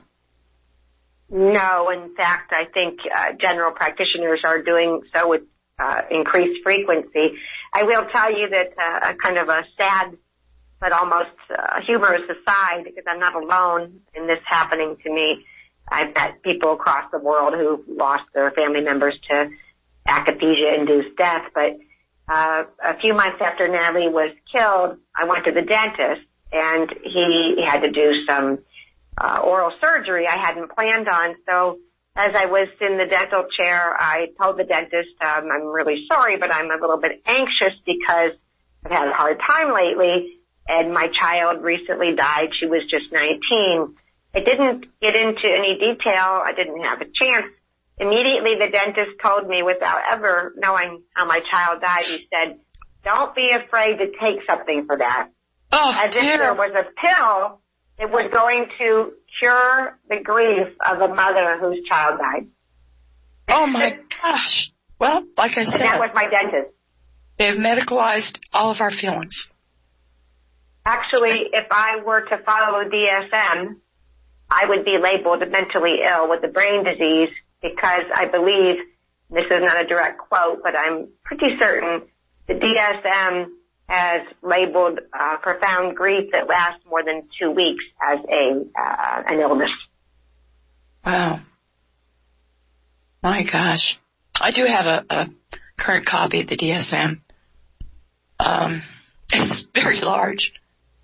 No, in fact, I think uh, general practitioners are doing so with uh, increased frequency. I will tell you that uh, a kind of a sad but almost uh, humorous aside, because I'm not alone in this happening to me. I've met people across the world who lost their family members to akathisia-induced death, but uh, a few months after Natalie was killed, I went to the dentist, and he had to do some uh, oral surgery I hadn't planned on. So as I was in the dental chair, I told the dentist, um, I'm really sorry, but I'm a little bit anxious because I've had a hard time lately, and my child recently died. She was just nineteen. I didn't get into any detail. I didn't have a chance. Immediately, the dentist told me, without ever knowing how my child died, he said, don't be afraid to take something for that. Oh, As dear. if there was a pill that was going to cure the grief of a mother whose child died. Oh, my gosh. Well, like I said, And that was my dentist. they've medicalized all of our feelings. Actually, if I were to follow D S M, I would be labeled mentally ill with a brain disease because I believe, this is not a direct quote, but I'm pretty certain the D S M has labeled uh, profound grief that lasts more than two weeks as a uh, an illness. Wow. My gosh. I do have a, a current copy of the D S M. Um, it's very large.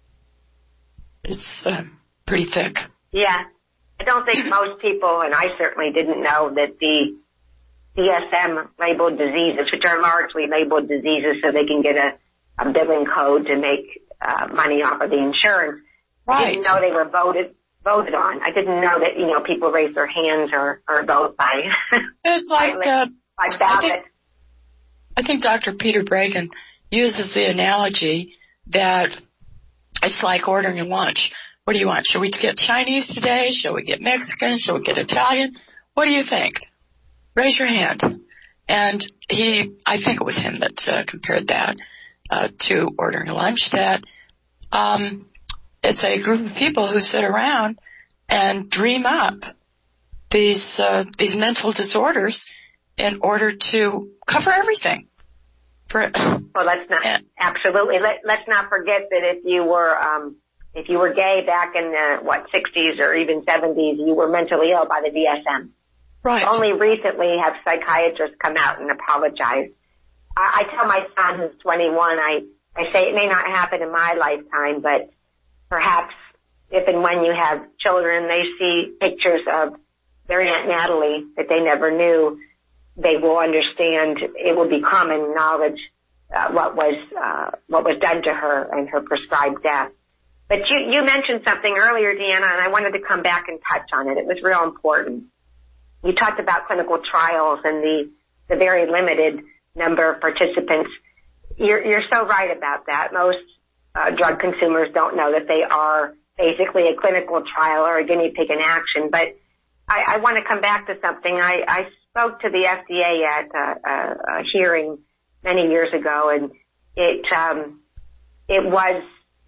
It's uh, pretty thick. Yeah. I don't think most people, and I certainly didn't know that the D S M labeled diseases, which are largely labeled diseases so they can get a, a billing code to make uh, money off of the insurance. Right. I didn't know they were voted voted on. I didn't know that, you know, people raise their hands or, or vote by It's like, by, uh, by ballot. I think, I think Doctor Peter Breggin uses the analogy that it's like ordering a lunch. What do you want? Should we get Chinese today? Shall we get Mexican? Shall we get Italian? What do you think? Raise your hand. And he, I think it was him that uh, compared that uh, to ordering lunch, that um, it's a group of people who sit around and dream up these uh, these mental disorders in order to cover everything. For, well, let's not, and, absolutely. Let, let's not forget that if you were, um, if you were gay back in the, what, sixties or even seventies, you were mentally ill by the D S M. Right. Only recently have psychiatrists come out and apologized. I, I tell my son who's twenty-one, I, I say it may not happen in my lifetime, but perhaps if and when you have children, they see pictures of their Aunt Natalie that they never knew, they will understand. It will be common knowledge uh, what was uh, what was done to her and her prescribed death. But you, you mentioned something earlier, Deanna, and I wanted to come back and touch on it. It was real important. You talked about clinical trials and the, the very limited number of participants. You're, you're so right about that. Most uh, drug consumers don't know that they are basically a clinical trial or a guinea pig in action. But I, I want to come back to something. I, I spoke to the F D A at a, a, a hearing many years ago, and it um, it was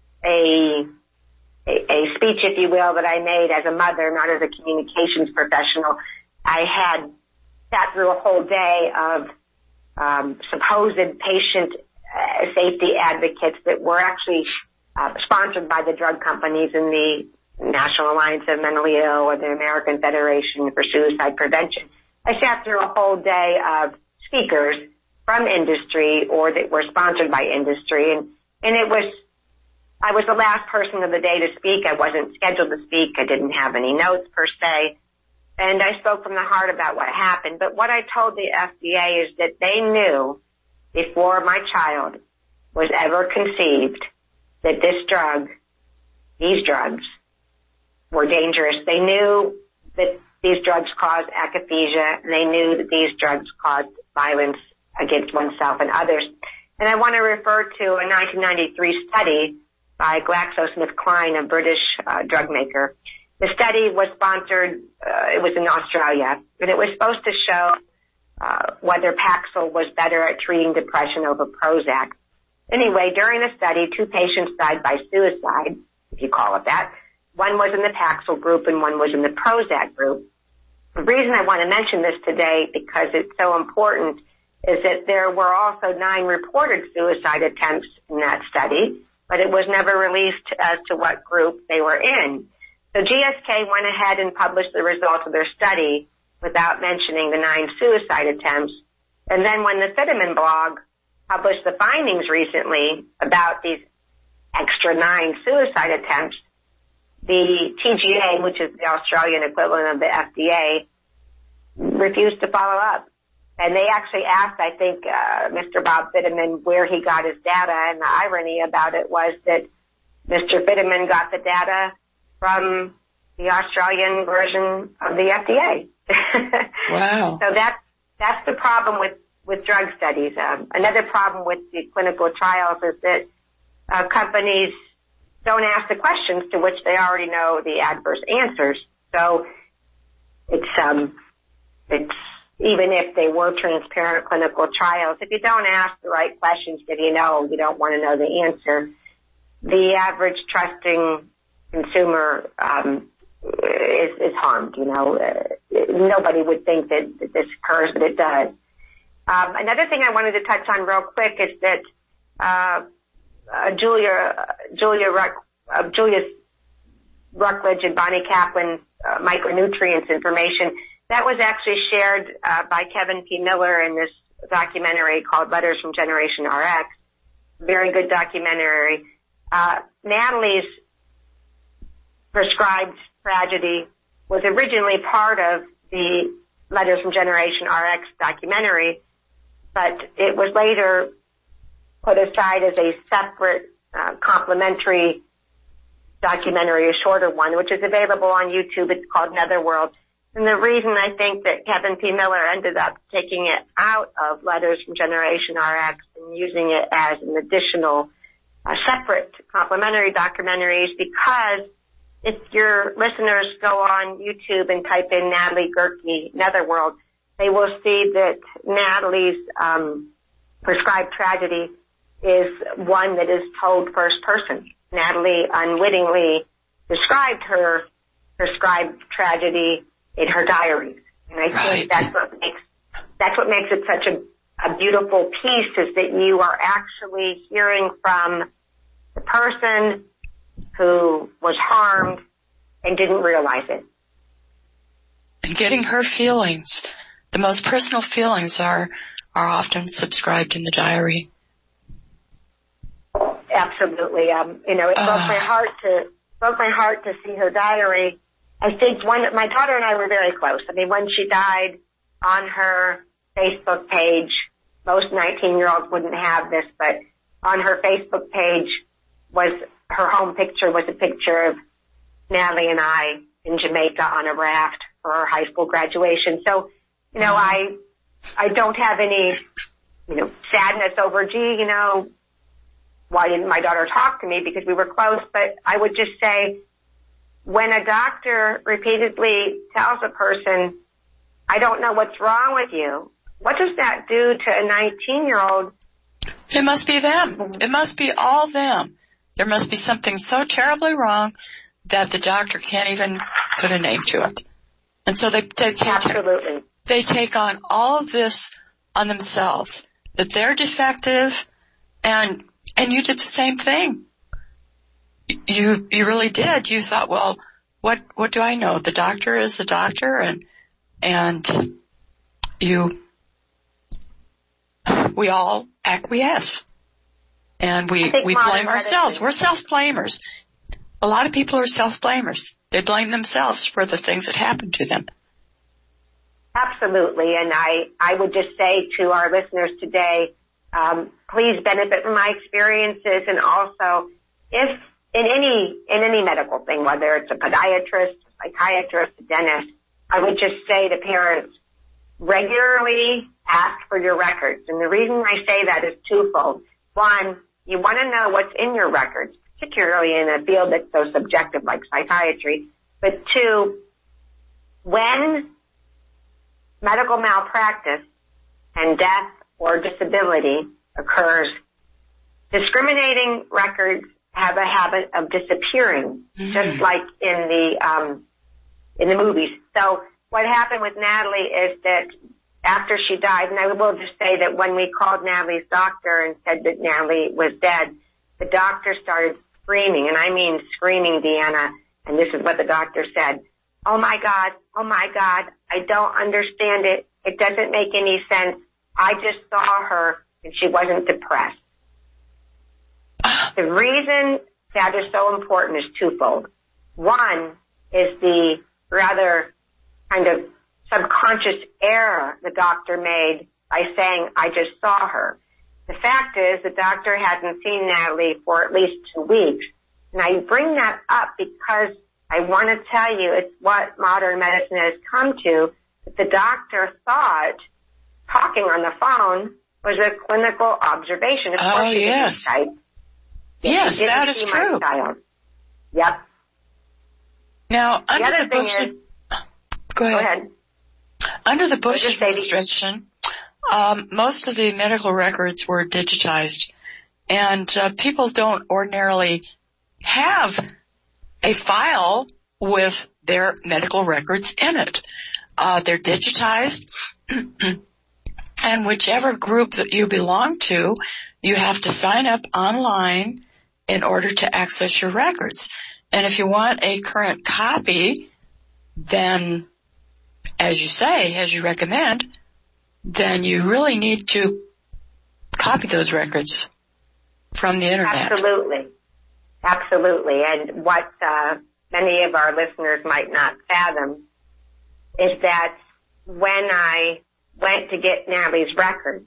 a, a a speech, if you will, that I made as a mother, not as a communications professional. I had sat through a whole day of um, supposed patient uh, safety advocates that were actually uh, sponsored by the drug companies and the National Alliance of Mentally Ill or the American Federation for Suicide Prevention. I sat through a whole day of speakers from industry or that were sponsored by industry, and, and it was, I was the last person of the day to speak. I wasn't scheduled to speak. I didn't have any notes per se, and I spoke from the heart about what happened. But what I told the F D A is that they knew before my child was ever conceived that this drug, these drugs, were dangerous. They knew that these drugs caused akathisia, and they knew that these drugs caused violence against oneself and others. And I want to refer to a nineteen ninety-three study by GlaxoSmithKline, a British uh, drug maker. The study was sponsored, uh, it was in Australia, and it was supposed to show uh, whether Paxil was better at treating depression over Prozac. Anyway, during the study, two patients died by suicide, if you call it that. One was in the Paxil group and one was in the Prozac group. The reason I want to mention this today, because it's so important, is that there were also nine reported suicide attempts in that study, but it was never released as to what group they were in. So G S K went ahead and published the results of their study without mentioning the nine suicide attempts. And then when the Fitterman blog published the findings recently about these extra nine suicide attempts, the T G A, which is the Australian equivalent of the F D A, refused to follow up. And they actually asked, I think, uh, Mister Bob Fitterman where he got his data, and the irony about it was that Mister Fitterman got the data from the Australian version of the F D A. Wow. So that's, that's the problem with, with drug studies. Um, another problem with the clinical trials is that uh, companies don't ask the questions to which they already know the adverse answers. So it's, um, it's, even if they were transparent clinical trials, if you don't ask the right questions that you know, you don't want to know the answer, the average trusting consumer, um, is, is harmed, you know. Uh, nobody would think that, that this occurs, but it does. Um, another thing I wanted to touch on real quick is that, uh, Uh, Julia, Julia, Ruck, uh, Julia Ruckledge and Bonnie Kaplan, uh, micronutrients information, that was actually shared, uh, by Kevin P. Miller in this documentary called Letters from Generation R X. Very good documentary. Uh, Natalie's prescribed tragedy was originally part of the Letters from Generation R X documentary, but it was later put aside as a separate, uh, complementary documentary, a shorter one, which is available on YouTube. It's called Netherworld. And the reason I think that Kevin P. Miller ended up taking it out of Letters from Generation R X and using it as an additional, uh, separate complementary documentary is because if your listeners go on YouTube and type in Natalie Gerke Netherworld, they will see that Natalie's, um, prescribed tragedy is one that is told first person. Natalie unwittingly described her prescribed tragedy in her diaries. And I right. think that's what makes, that's what makes it such a, a beautiful piece is that you are actually hearing from the person who was harmed and didn't realize it. And getting her feelings. The most personal feelings are, are often subscribed in the diary. Absolutely. Um, you know, it broke uh. my heart to, broke my heart to see her diary. I think one, my daughter and I were very close. I mean, when she died on her Facebook page, most nineteen year olds wouldn't have this, but on her Facebook page was, her home picture was a picture of Natalie and I in Jamaica on a raft for her high school graduation. So, you know, I, I don't have any, you know, sadness over, gee, you know, why didn't my daughter talk to me because we were close? But I would just say when a doctor repeatedly tells a person, I don't know what's wrong with you. What does that do to a nineteen-year-old? It must be them. It must be all them. There must be something so terribly wrong that the doctor can't even put a name to it. And so they, they, take, Absolutely. they take on all of this on themselves, that they're defective, and and you did the same thing. You you really did. You thought, well, what what do I know? The doctor is the doctor, and and you we all acquiesce, and we we blame ourselves. We're self-blamers. A lot of people are self-blamers. They blame themselves for the things that happened to them. Absolutely, and I I would just say to our listeners today, um, please benefit from my experiences, and also if in any in any medical thing, whether it's a podiatrist, a psychiatrist, a dentist, I would just say to parents, regularly ask for your records. And the reason I say that is twofold. One, you want to know what's in your records, particularly in a field that's so subjective like psychiatry. But two, when medical malpractice and death or disability occurs, discriminating records have a habit of disappearing, mm-hmm. just like in the um in the movies. So what happened with Natalie is that after she died, and I will just say that when we called Natalie's doctor and said that Natalie was dead, the doctor started screaming, and I mean screaming, Deanna, and this is what the doctor said. Oh my God, oh my God, I don't understand it. It doesn't make any sense. I just saw her and she wasn't depressed. The reason that is so important is twofold. One is the rather kind of subconscious error the doctor made by saying, I just saw her. The fact is the doctor hadn't seen Natalie for at least two weeks. And I bring that up because I want to tell you it's what modern medicine has come to, that the doctor thought talking on the phone was a clinical observation. Of oh, course, yes. Yes, that is true. Yep. Now, under the, the Bush, is, go ahead. Go ahead. Under the Bush administration, um, most of the medical records were digitized, and uh, people don't ordinarily have a file with their medical records in it. Uh, they're digitized, and whichever group that you belong to, you have to sign up online in order to access your records. And if you want a current copy, then, as you say, as you recommend, then you really need to copy those records from the internet. Absolutely. Absolutely. And what uh, many of our listeners might not fathom is that when I went to get Natalie's records,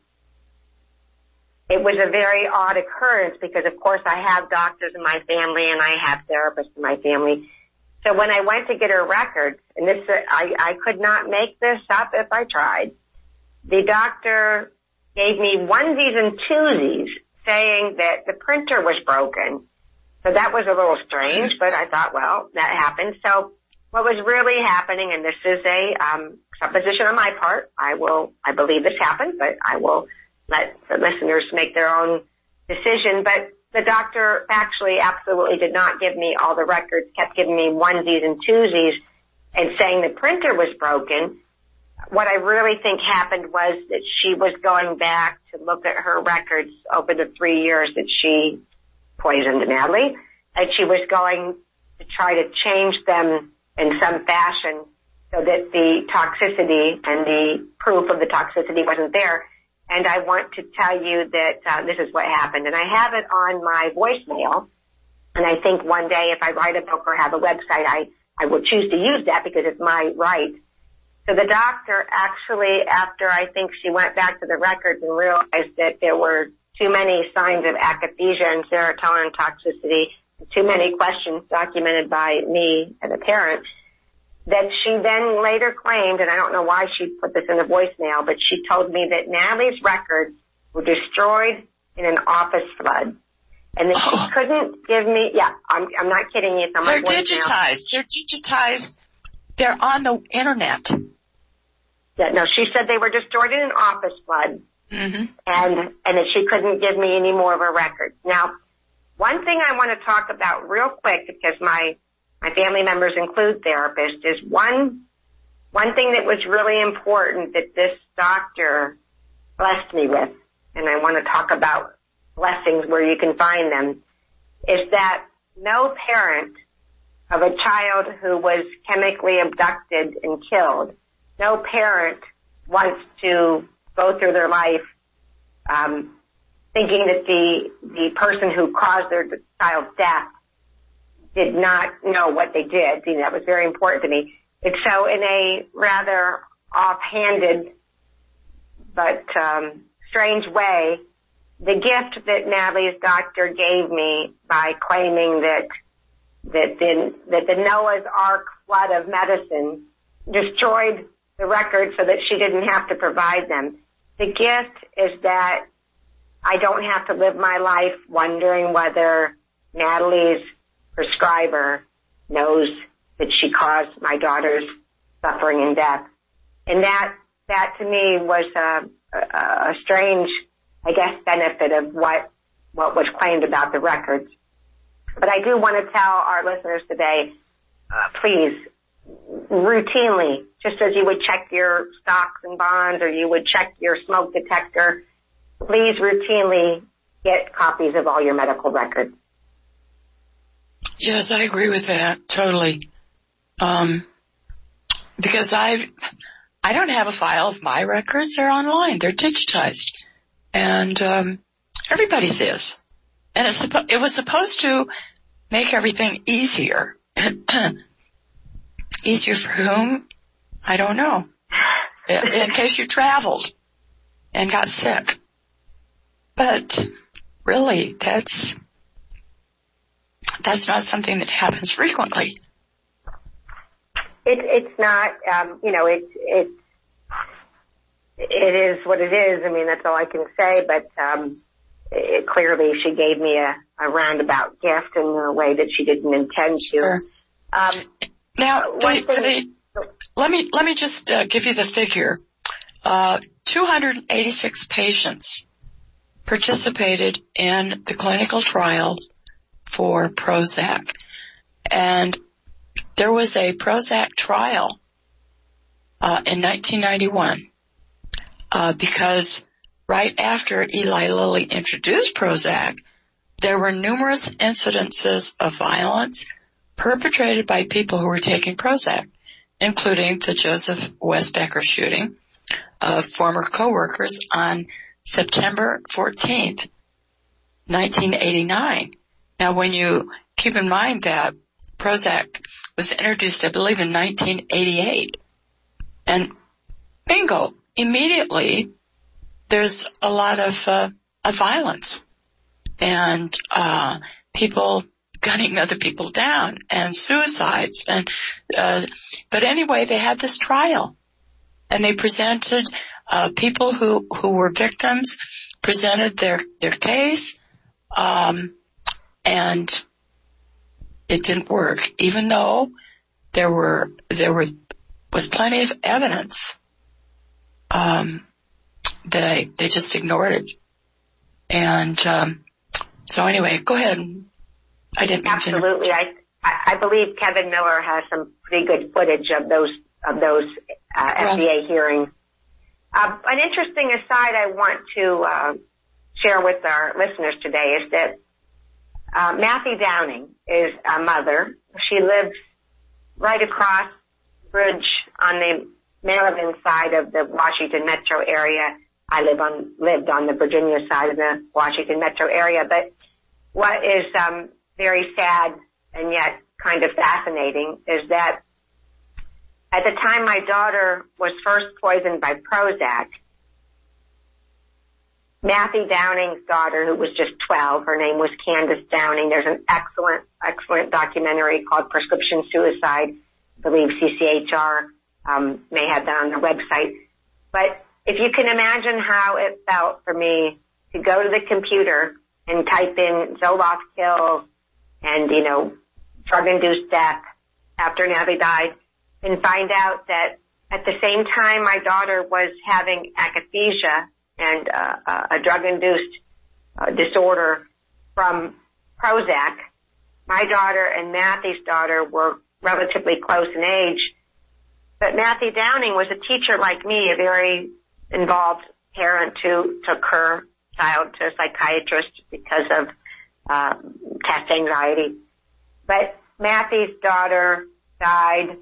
it was a very odd occurrence because, of course, I have doctors in my family and I have therapists in my family. So when I went to get her records, and this, I, I could not make this up if I tried, the doctor gave me onesies and twosies saying that the printer was broken. So that was a little strange, but I thought, well, that happened. So what was really happening, and this is a um, supposition on my part, I will, I believe this happened, but I will let the listeners make their own decision. But the doctor actually absolutely did not give me all the records, kept giving me onesies and twosies and saying the printer was broken. What I really think happened was that she was going back to look at her records over the three years that she poisoned Natalie, and she was going to try to change them in some fashion so that the toxicity and the proof of the toxicity wasn't there. And I want to tell you that uh, this is what happened. And I have it on my voicemail. And I think one day if I write a book or have a website, I, I will choose to use that because it's my right. So the doctor actually, after I think she went back to the records and realized that there were too many signs of akathisia and serotonin toxicity, too many questions documented by me as a parent, that she then later claimed, and I don't know why she put this in the voicemail, but she told me that Natalie's records were destroyed in an office flood. And that oh. she couldn't give me, yeah, I'm, I'm not kidding you. It's on my They're voicemail. digitized. They're digitized. They're on the internet. Yeah, no, she said they were destroyed in an office flood, mm-hmm. and and that she couldn't give me any more of her records. Now, one thing I want to talk about real quick, because my my family members include therapists, is one one thing that was really important that this doctor blessed me with, and I want to talk about blessings where you can find them, is that no parent of a child who was chemically abducted and killed, no parent wants to go through their life um, thinking that the the person who caused their child's death did not know what they did. You know, that was very important to me. And so in a rather offhanded but um, strange way, the gift that Natalie's doctor gave me by claiming that that the, that the Noah's Ark flood of medicine destroyed the records so that she didn't have to provide them. The gift is that I don't have to live my life wondering whether Natalie's prescriber knows that she caused my daughter's suffering and death. And that, that to me was a, a, a strange, I guess, benefit of what, what was claimed about the records. But I do want to tell our listeners today, uh, please, routinely, just as you would check your stocks and bonds or you would check your smoke detector, please routinely get copies of all your medical records. Yes, I agree with that totally. Um, because I, I don't have a file of my records. They're online. They're digitized, and um, everybody's is. And it's suppo- it was supposed to make everything easier. Easier for whom? I don't know. In case you traveled and got sick. But really, that's, that's not something that happens frequently. It, it's not, um, you know, it's, it's, it is what it is. I mean, that's all I can say, but, um, it, clearly she gave me a, a roundabout gift in a way that she didn't intend to. Sure. Um, now, the, the, let me, let me just uh, give you the figure. Uh, two hundred eighty-six patients participated in the clinical trial for Prozac. And there was a Prozac trial, uh, in nineteen ninety-one, uh, because right after Eli Lilly introduced Prozac, there were numerous incidences of violence perpetrated by people who were taking Prozac, including the Joseph Westbecker shooting of former coworkers on September fourteenth, nineteen eighty-nine. Now, when you keep in mind that Prozac was introduced, I believe, in nineteen eighty-eight, and bingo, immediately there's a lot of, uh, of violence and, uh, people gunning other people down and suicides. And, uh, but anyway, they had this trial and they presented, uh, people who, who were victims presented their, their case, um, and it didn't work, even though there were, there were, was plenty of evidence. Um, They, they just ignored it. And, um, so anyway, go ahead. I didn't mention Absolutely. I, I believe Kevin Miller has some pretty good footage of those, of those, uh, well, F D A hearings. Uh, an interesting aside I want to, uh, share with our listeners today is that, uh, Matthew Downing is a mother. She lives right across the bridge on the Maryland side of the Washington metro area. I live on, lived on the Virginia side of the Washington metro area, but what is, um, very sad and yet kind of fascinating is that at the time my daughter was first poisoned by Prozac, Matthew Downing's daughter, who was just twelve, her name was Candace Downing. There's an excellent, excellent documentary called Prescription Suicide. I believe C C H R, um, may have that on their website. But if you can imagine how it felt for me to go to the computer and type in Zoloft kills and, you know, drug-induced death after Natalie died and find out that at the same time my daughter was having akathisia and uh, a drug-induced uh, disorder from Prozac, my daughter and Matthew's daughter were relatively close in age. But Matthew Downing was a teacher like me, a very involved parent who took her child to a psychiatrist because of uh, test anxiety. But Matthew's daughter died,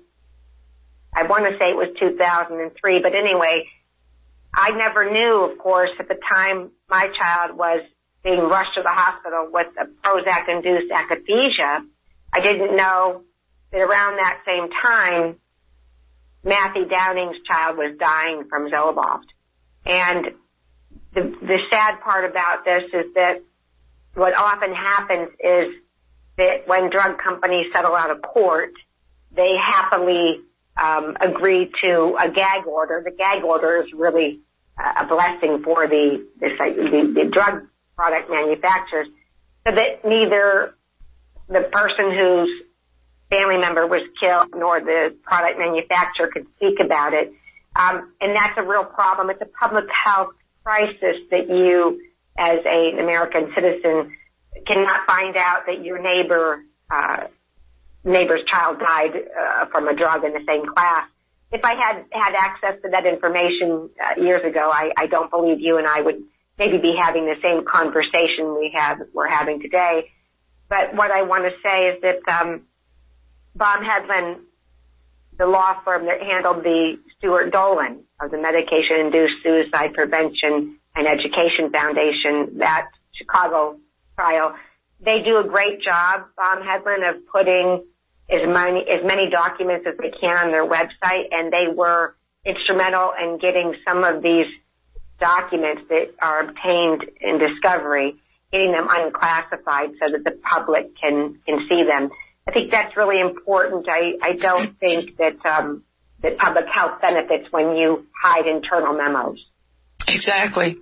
I want to say it was two thousand three, but anyway, I never knew, of course, at the time my child was being rushed to the hospital with a Prozac-induced akathisia. I didn't know that around that same time, Matthew Downing's child was dying from Zoloft. And the, the sad part about this is that what often happens is that when drug companies settle out of court, they happily um, agree to a gag order. The gag order is really uh, a blessing for the, the, the, the drug product manufacturers, so that neither the person whose family member was killed nor the product manufacturer could speak about it. Um, and that's a real problem. It's a public health crisis that you, as a, an American citizen, cannot find out that your neighbor, uh, neighbor's child died uh, from a drug in the same class. If I had had access to that information uh, years ago, I, I don't believe you and I would maybe be having the same conversation we have we're having today. But what I want to say is that um, Bob Hedlund, the law firm that handled the Stuart Dolan of the Medication-Induced Suicide Prevention and Education Foundation, that Chicago trial, they do a great job, Bob Hedlund, of putting as many, as many documents as they can on their website, and they were instrumental in getting some of these documents that are obtained in discovery, getting them unclassified so that the public can, can see them. I think that's really important. I, I don't think that, um, that public health benefits when you hide internal memos. Exactly.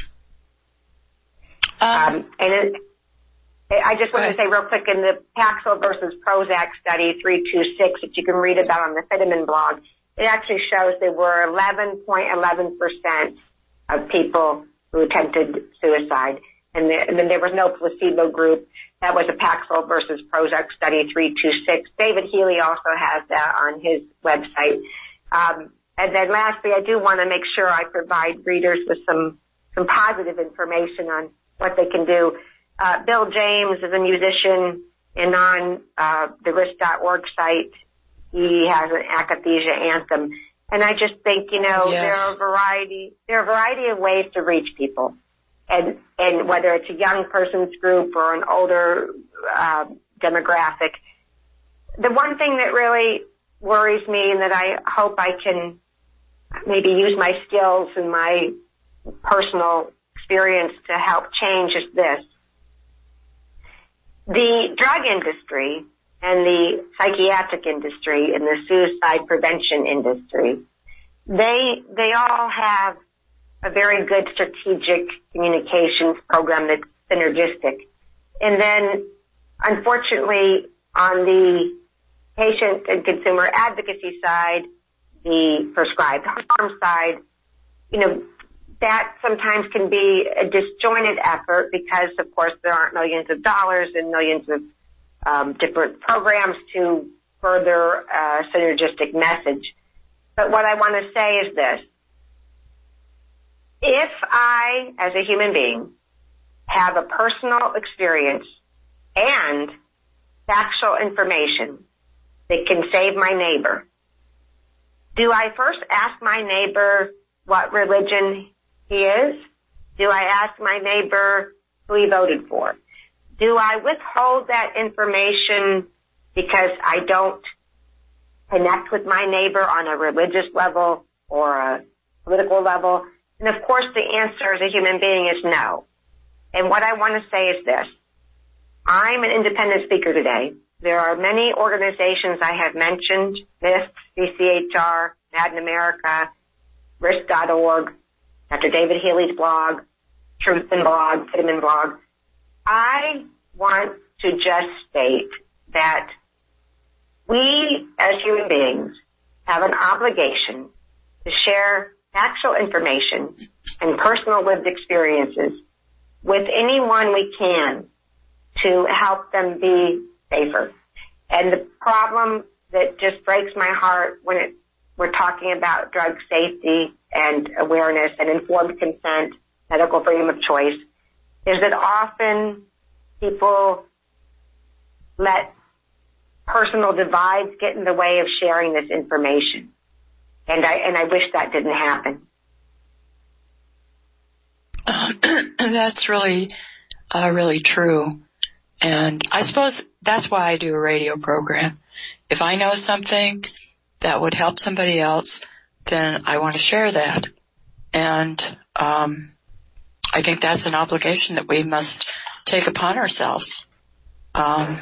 Um, um and it, I just want to say real quick, in the Paxil versus Prozac study three two six that you can read about on the Fitterman blog, it actually shows there were eleven point one one percent of people who attempted suicide. And, the, and then there was no placebo group. That was a Paxil versus Prozac study three two six. David Healy also has that on his website. Um, and then lastly, I do want to make sure I provide readers with some, some positive information on what they can do. Uh, Bill James is a musician, and on uh, the risk dot org site, he has an akathisia anthem. And I just think, you know, yes. there are a variety, there are a variety of ways to reach people. And, and whether it's a young person's group or an older, uh, demographic. The one thing that really worries me and that I hope I can maybe use my skills and my personal experience to help change is this. The drug industry and the psychiatric industry and the suicide prevention industry, they, they all have a very good strategic communications program that's synergistic. And then, unfortunately, on the patient and consumer advocacy side, the prescribed harm side, you know, that sometimes can be a disjointed effort because, of course, there aren't millions of dollars and millions of um, different programs to further a synergistic message. But what I want to say is this. If I, as a human being, have a personal experience and factual information that can save my neighbor, do I first ask my neighbor what religion he is? Do I ask my neighbor who he voted for? Do I withhold that information because I don't connect with my neighbor on a religious level or a political level? And of course the answer as a human being is no. And what I want to say is this. I'm an independent speaker today. There are many organizations I have mentioned, M I S T, C C H R, Mad in America, risk dot org, Doctor David Healy's blog, Truth and Blog, Fitterman blog. I want to just state that we as human beings have an obligation to share factual information and personal lived experiences with anyone we can to help them be safer. And the problem that just breaks my heart when it, we're talking about drug safety and awareness and informed consent, medical freedom of choice, is that often people let personal divides get in the way of sharing this information. And I, and I wish that didn't happen. Uh, that's really, uh, really true. And I suppose that's why I do a radio program. If I know something that would help somebody else, then I want to share that. And, um, I think that's an obligation that we must take upon ourselves. Um,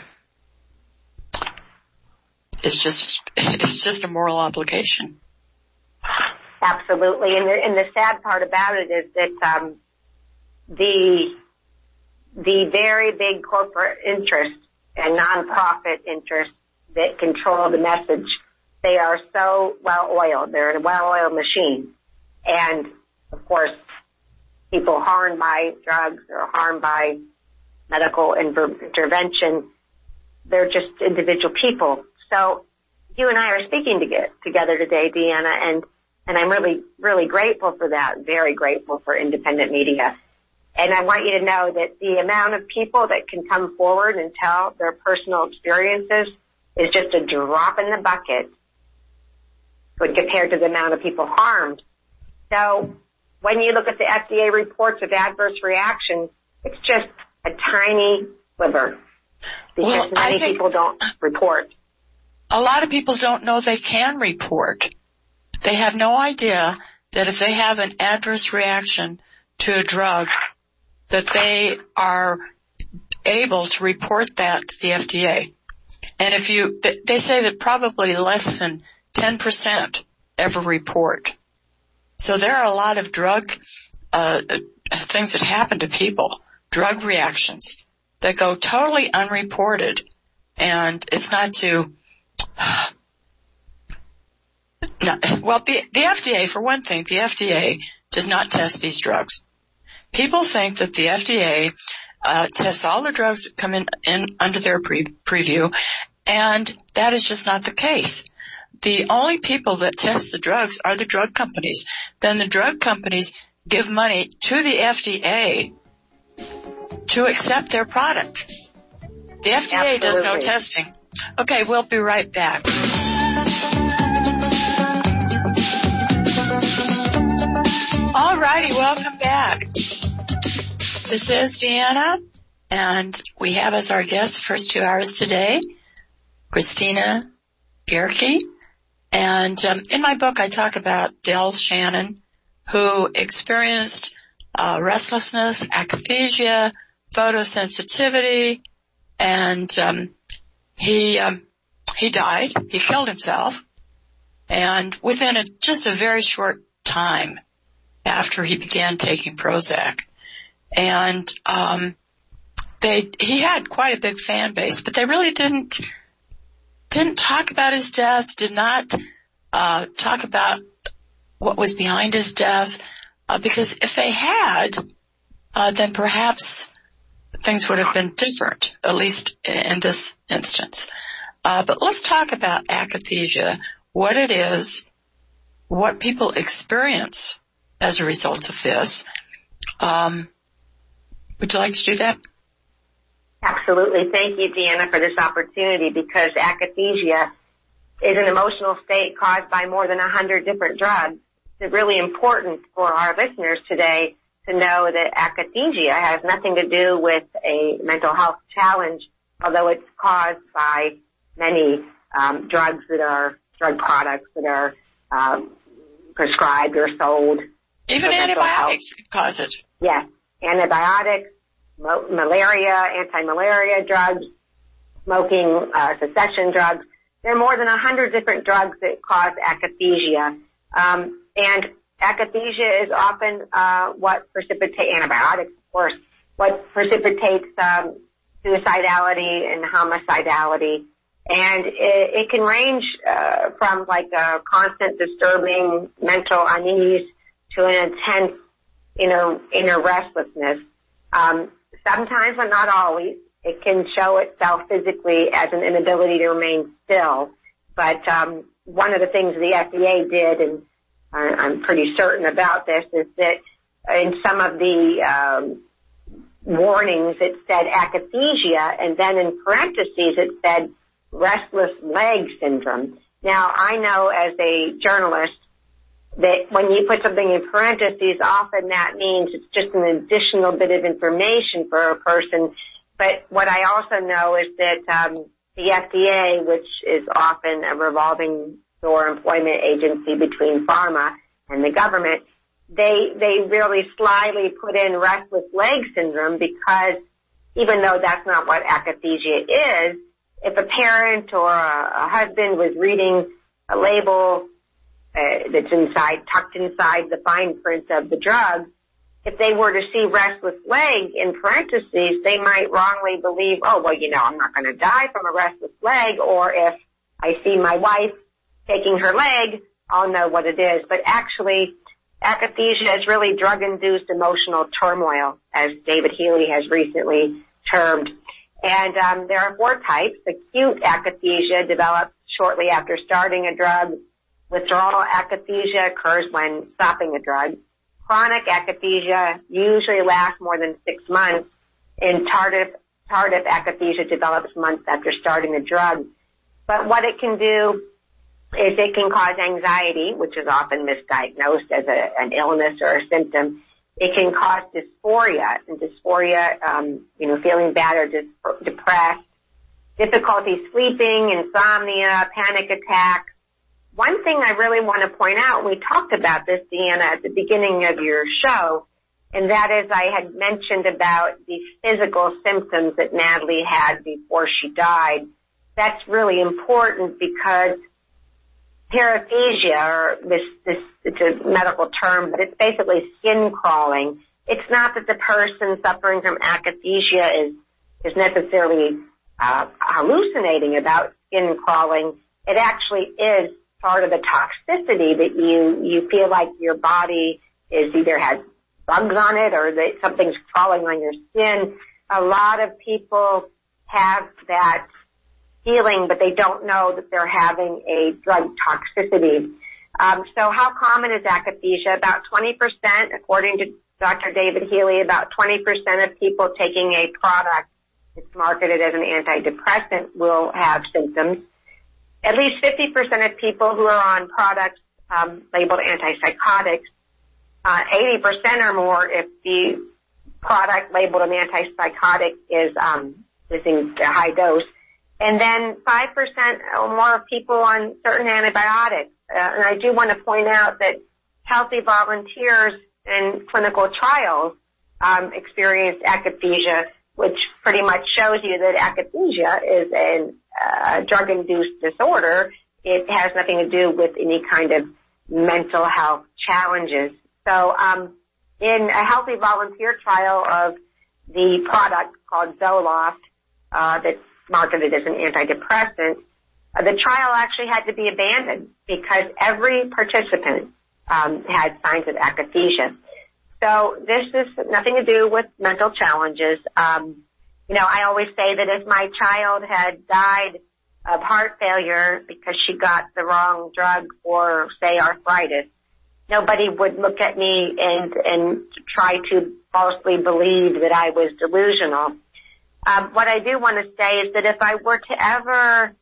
it's just, it's just a moral obligation. Absolutely. And the, and the sad part about it is that, um, the, the very big corporate interests and nonprofit interests that control the message, they are so well oiled. They're a well oiled machine. And of course, people harmed by drugs or harmed by medical inter- intervention, they're just individual people. So you and I are speaking to get together today, Deanna, and, and I'm really, really grateful for that, very grateful for independent media. And I want you to know that the amount of people that can come forward and tell their personal experiences is just a drop in the bucket when compared to the amount of people harmed. So when you look at the F D A reports of adverse reactions, it's just a tiny sliver because well, many people don't report. A lot of people don't know they can report. They have no idea that if they have an adverse reaction to a drug, that they are able to report that to the F D A. And if you, they say that probably less than ten percent ever report. So there are a lot of drug, uh, things that happen to people, drug reactions that go totally unreported. And it's not to, no, well, the, the F D A, for one thing, the F D A does not test these drugs. People think that the F D A uh, tests all the drugs that come in, in under their pre- preview, and that is just not the case. The only people that test the drugs are the drug companies. Then the drug companies give money to the F D A to accept their product. The F D A Absolutely. Does no testing. Okay, we'll be right back. All righty, welcome back. This is Deanna, and we have as our guest the first two hours today, Christina Gehrke. And um, in my book, I talk about Del Shannon, who experienced uh, restlessness, akathisia, photosensitivity, and um, he um, he died. He killed himself, and within a, just a very short time after he began taking Prozac. And um, they he had quite a big fan base, but they really didn't. Didn't talk about his death, did not uh talk about what was behind his death, uh, because if they had, uh then perhaps things would have been different, at least in this instance. Uh but let's talk about akathisia, what it is, what people experience as a result of this. Um would you like to do that? Absolutely. Thank you, Deanna, for this opportunity, because akathisia is an emotional state caused by more than a hundred different drugs. It's really important for our listeners today to know that akathisia has nothing to do with a mental health challenge, although it's caused by many um, drugs that are drug products that are um, prescribed or sold. Even antibiotics can cause it. Yes, antibiotics. Malaria, anti-malaria drugs, smoking uh, cessation drugs. There are more than a hundred different drugs that cause akathisia. Um, and akathisia is often uh, what precipitates antibiotics, of course, what precipitates um, suicidality and homicidality. And it, it can range uh, from like a constant disturbing mental unease to an intense inner, inner restlessness. Um, sometimes, but not always, it can show itself physically as an inability to remain still. But um, one of the things the F D A did, and I'm pretty certain about this, is that in some of the um, warnings it said akathisia, and then in parentheses it said restless leg syndrome. Now, I know as a journalist that when you put something in parentheses, often that means it's just an additional bit of information for a person. But what I also know is that um, the F D A, which is often a revolving door employment agency between pharma and the government, they they really slyly put in restless leg syndrome because even though that's not what akathisia is, if a parent or a, a husband was reading a label uh, that's inside, tucked inside the fine print of the drug, if they were to see restless leg in parentheses, they might wrongly believe, oh, well, you know, I'm not going to die from a restless leg, or if I see my wife taking her leg, I'll know what it is. But actually, akathisia is really drug-induced emotional turmoil, as David Healy has recently termed. And um, there are four types. Acute akathisia develops shortly after starting a drug. Withdrawal akathisia occurs when stopping a drug. Chronic akathisia usually lasts more than six months. And tardive, tardive akathisia develops months after starting a drug. But what it can do is it can cause anxiety, which is often misdiagnosed as a, an illness or a symptom. It can cause dysphoria, and dysphoria, um, you know, feeling bad or dis- depressed, difficulty sleeping, insomnia, panic attacks. One thing I really want to point out, we talked about this, Deanna, at the beginning of your show, and that is I had mentioned about the physical symptoms that Natalie had before she died. That's really important because paresthesia, or this, this, it's a medical term, but it's basically skin crawling. It's not that the person suffering from akathisia is, is necessarily, uh, hallucinating about skin crawling. It actually is part of the toxicity that you, you feel like your body is either has bugs on it or that something's crawling on your skin. A lot of people have that feeling, but they don't know that they're having a drug toxicity. Um, so how common is akathisia? About twenty percent, according to Doctor David Healy, about twenty percent of people taking a product that's marketed as an antidepressant will have symptoms. At least fifty percent of people who are on products um, labeled antipsychotics, uh, eighty percent or more if the product labeled an antipsychotic is um, is in a high dose. And then five percent or more of people on certain antibiotics. Uh, and I do want to point out that healthy volunteers in clinical trials um, experienced akathisia, which pretty much shows you that akathisia is a uh, drug-induced disorder. It has nothing to do with any kind of mental health challenges. So um, in a healthy volunteer trial of the product called Zoloft, uh, that's marketed as an antidepressant, uh, the trial actually had to be abandoned because every participant um, had signs of akathisia. So this is nothing to do with mental challenges. Um, you know, I always say that if my child had died of heart failure because she got the wrong drug for, say, arthritis, nobody would look at me and and try to falsely believe that I was delusional. Um, what I do want to say is that if I were to ever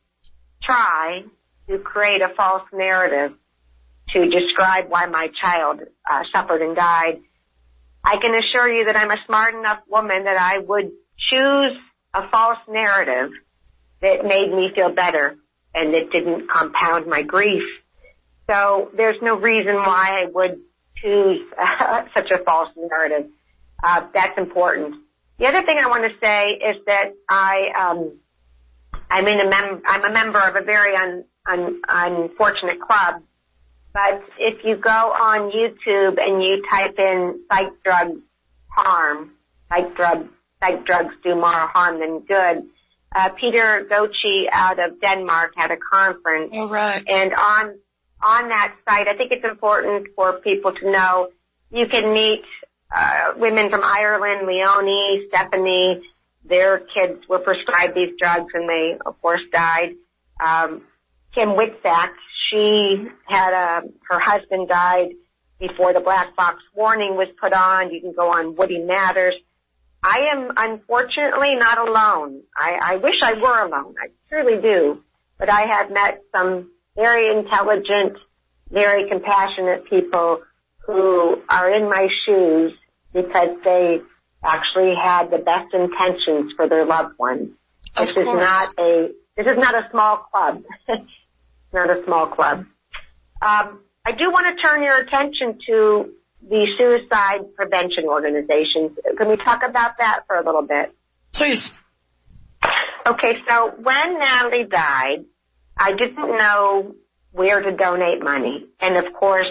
try to create a false narrative to describe why my child uh, suffered and died, I can assure you that I'm a smart enough woman that I would choose a false narrative that made me feel better and that didn't compound my grief. So there's no reason why I would choose uh, such a false narrative. Uh, that's important. The other thing I want to say is that I, um, I'm in a mem- I'm a member of a very un- un- unfortunate club. But if you go on YouTube and you type in psych drug harm, psych drug, psych drugs do more harm than good, uh, Peter Gochi out of Denmark had a conference. Oh, right. And on, on that site, I think it's important for people to know you can meet, uh, women from Ireland, Leonie, Stephanie. Their kids were prescribed these drugs and they, of course, died. Um, Kim Witzak, she had a, her husband died before the black box warning was put on. You can go on Woody Matters. I am unfortunately not alone. I, I wish I were alone. I truly do. But I have met some very intelligent, very compassionate people who are in my shoes because they actually had the best intentions for their loved ones. Of this course. is not a, this is not a small club. Not a small club. Um, I do want to turn your attention to the suicide prevention organizations. Can we talk about that for a little bit? Please. Okay, so when Natalie died, I didn't know where to donate money. And of course,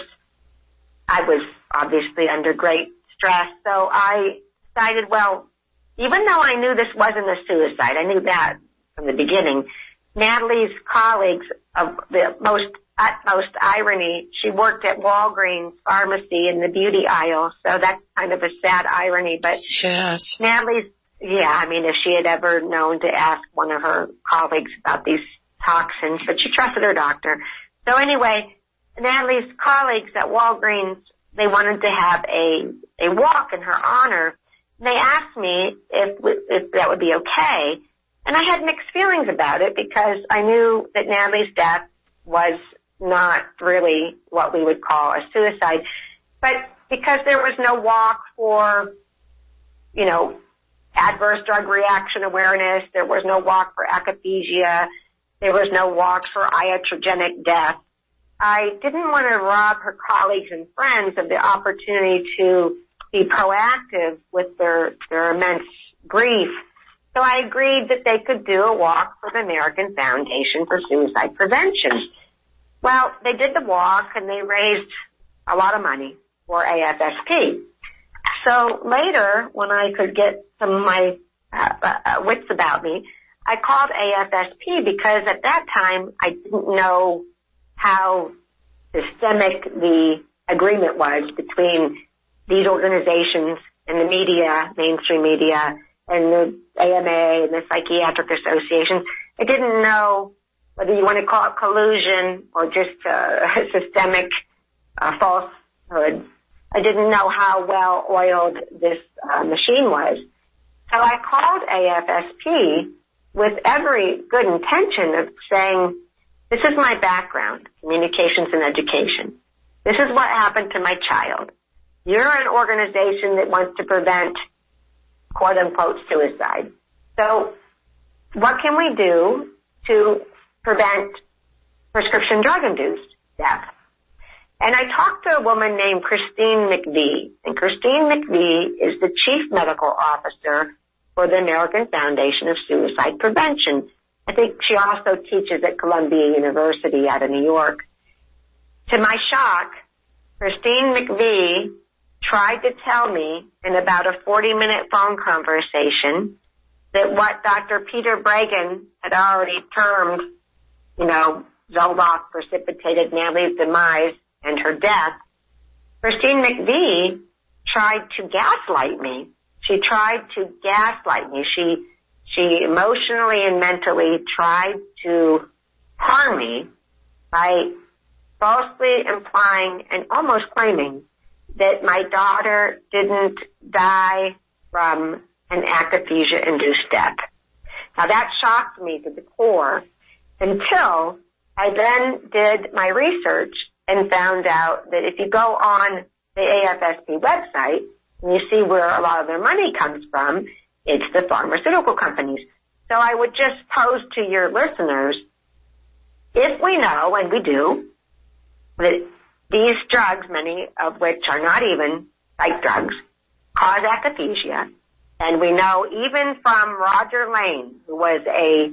I was obviously under great stress. So I decided, well, even though I knew this wasn't a suicide, I knew that from the beginning, Natalie's colleagues of the most utmost irony, she worked at Walgreens pharmacy in the beauty aisle, so that's kind of a sad irony, but yes. Natalie's, yeah, I mean, if she had ever known to ask one of her colleagues about these toxins, but she trusted her doctor. So anyway, Natalie's colleagues at Walgreens, they wanted to have a, a walk in her honor. They asked me if, if that would be okay. And I had mixed feelings about it because I knew that Natalie's death was not really what we would call a suicide. But because there was no walk for, you know, adverse drug reaction awareness, there was no walk for akathisia, there was no walk for iatrogenic death, I didn't want to rob her colleagues and friends of the opportunity to be proactive with their, their immense grief. So I agreed that they could do a walk for the American Foundation for Suicide Prevention. Well, they did the walk and they raised a lot of money for A F S P. So later, when I could get some of my uh, uh, wits about me, I called A F S P because at that time I didn't know how systemic the agreement was between these organizations and the media, mainstream media, and the A M A and the psychiatric associations. I didn't know whether you want to call it collusion or just uh, systemic uh, falsehood. I didn't know how well oiled this uh, machine was. So I called A F S P with every good intention of saying, this is my background, communications and education. This is what happened to my child. You're an organization that wants to prevent quote unquote suicide. So what can we do to prevent prescription drug induced death? And I talked to a woman named Christine McVie, and Christine McVie is the chief medical officer for the American Foundation of Suicide Prevention. I think she also teaches at Columbia University out of New York. To my shock, Christine McVie tried to tell me in about a forty minute phone conversation that what Doctor Peter Breggin had already termed, you know, Zoloft precipitated Natalie's demise and her death, Christine McVie tried to gaslight me. She tried to gaslight me. She, she emotionally and mentally tried to harm me by falsely implying and almost claiming that my daughter didn't die from an akathisia-induced death. Now that shocked me to the core until I then did my research and found out that if you go on the A F S P website and you see where a lot of their money comes from, it's the pharmaceutical companies. So I would just pose to your listeners, if we know, and we do, that these drugs, many of which are not even psych drugs, cause akathisia, and we know even from Roger Lane, who was a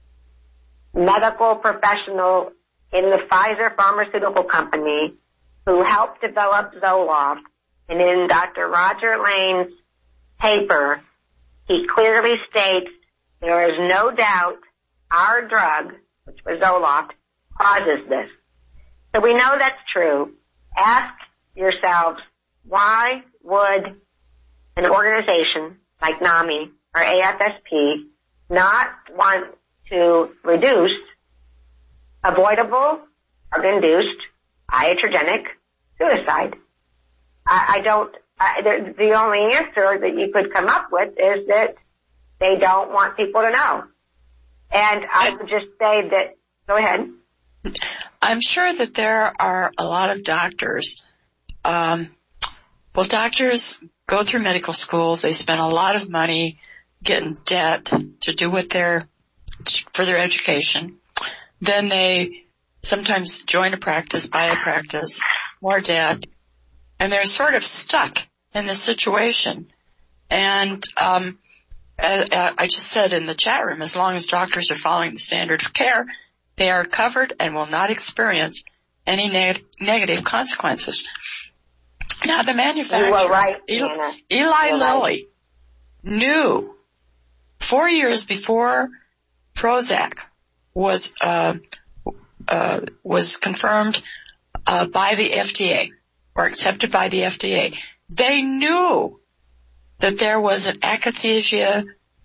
medical professional in the Pfizer pharmaceutical company who helped develop Zoloft, and in Doctor Roger Lane's paper, he clearly states there is no doubt our drug, which was Zoloft, causes this. So we know that's true. Ask yourselves, why would an organization like NAMI or A F S P not want to reduce avoidable, drug-induced, iatrogenic suicide? I, I don't, I, the, the only answer that you could come up with is that they don't want people to know. And I would just say that, go ahead. I'm sure that there are a lot of doctors, um, well, doctors go through medical schools. They spend a lot of money getting debt to do what they're, for their education. Then they sometimes join a practice, buy a practice, more debt, and they're sort of stuck in this situation. And, um, I just said in the chat room, as long as doctors are following the standard of care, they are covered and will not experience any neg- negative consequences. Now, the manufacturers, right, Eli, Eli Lilly, right. knew four years before Prozac was uh, uh, was confirmed uh, by the F D A or accepted by the F D A. They knew that there was an akathisia,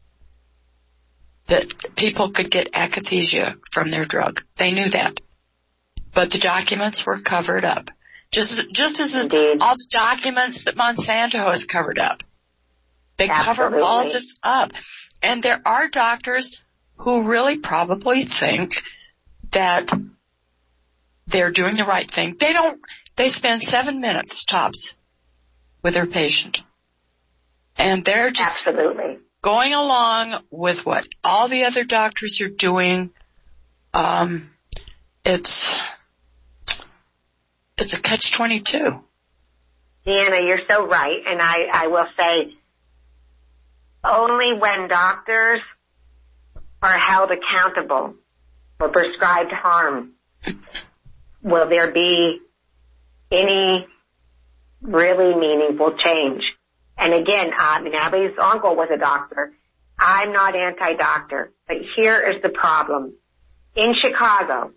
that people could get akathisia from their drug. They knew that. But the documents were covered up. Just, just as Indeed. all the documents that Monsanto has covered up. They Absolutely. cover all of this up. And there are doctors who really probably think that they're doing the right thing. They don't, they spend seven minutes tops with their patient. And they're just Absolutely. going along with what all the other doctors are doing. Um, it's, it's a catch twenty-two. Deanna, you're so right. And I, I will say, only when doctors are held accountable for prescribed harm will there be any really meaningful change. And again, I mean, Abby's uncle was a doctor. I'm not anti-doctor, but here is the problem. In Chicago,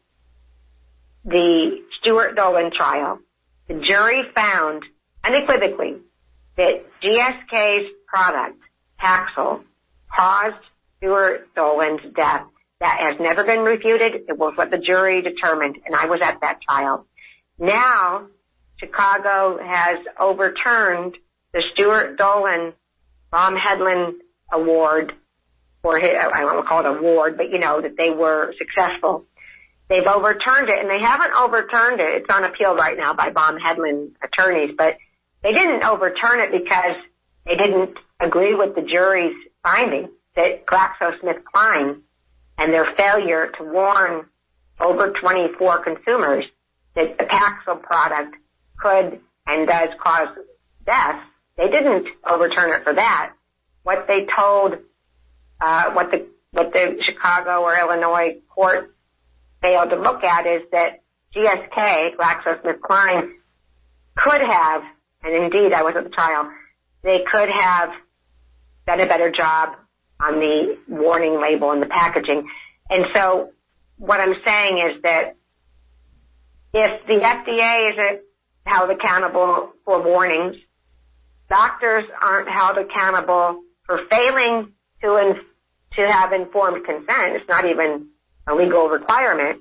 the Stuart Dolan trial, the jury found unequivocally that G S K's product, Paxil, caused Stuart Dolan's death. That has never been refuted. It was what the jury determined, and I was at that trial. Now, Chicago has overturned the Stuart Dolan Baum Hedlund Award, or his, I don't want to call it award, but you know, that they were successful. They've overturned it, and they haven't overturned it. It's on appeal right now by Baum Hedlund attorneys, but they didn't overturn it because they didn't agree with the jury's finding that GlaxoSmithKline and their failure to warn over twenty-four consumers that the Paxil product could and does cause death. They didn't overturn it for that. What they told, uh, what the, what the Chicago or Illinois court failed to look at is that G S K, GlaxoSmithKline, could have, and indeed I was at the trial, they could have done a better job on the warning label and the packaging. And so what I'm saying is that if the F D A isn't held accountable for warnings, doctors aren't held accountable for failing to in, to have informed consent. It's not even a legal requirement.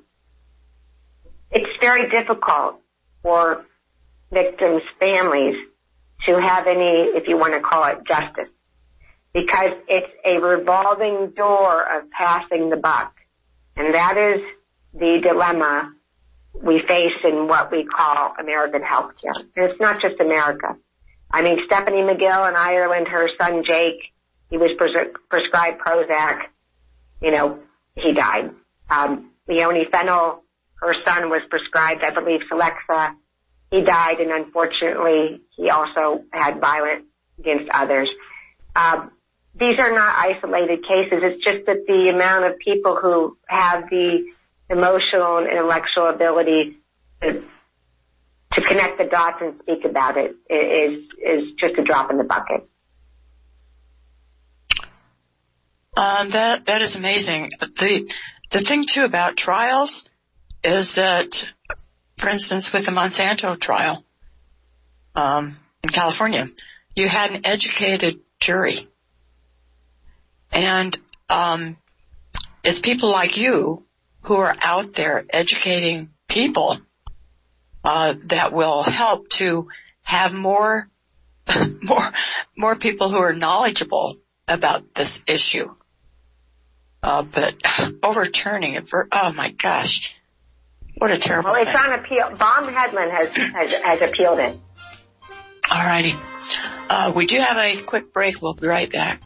It's very difficult for victims' families to have any, if you want to call it, justice, because it's a revolving door of passing the buck. And that is the dilemma we face in what we call American healthcare. And it's not just America. I mean, Stephanie McGill in Ireland, her son Jake, he was pres- prescribed Prozac. You know, he died. Um, Leonie Fennell, her son was prescribed, I believe, Celexa. He died, and unfortunately, he also had violence against others. Um, these are not isolated cases. It's just that the amount of people who have the emotional and intellectual ability to, to connect the dots and speak about it is is just a drop in the bucket. Um, that, that is amazing. The, the thing too about trials is that, for instance, with the Monsanto trial, um, in California, you had an educated jury. And, um, it's people like you who are out there educating people, uh, that will help to have more, more, more people who are knowledgeable about this issue. Uh, but overturning it for, oh my gosh, what a terrible well, thing. Well, it's on appeal. Baum Hedlund has, has, has appealed it. All righty. Uh, we do have a quick break. We'll be right back.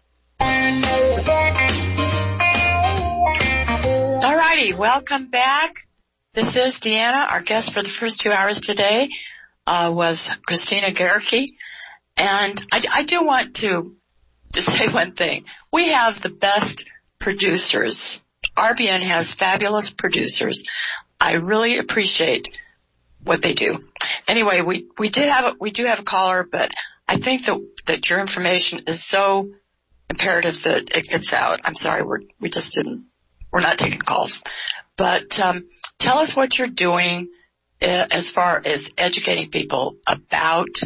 All righty. Welcome back. This is Deanna. Our guest for the first two hours today, uh, was Christina Gehrke. And I, I do want to just say one thing. We have the best producers. R B N has fabulous producers. I really appreciate what they do. Anyway, we, we did have a, we do have a caller, but I think that, that your information is so imperative that it gets out. I'm sorry, we're, we just didn't, we're not taking calls. But, um, tell us what you're doing uh, as far as educating people about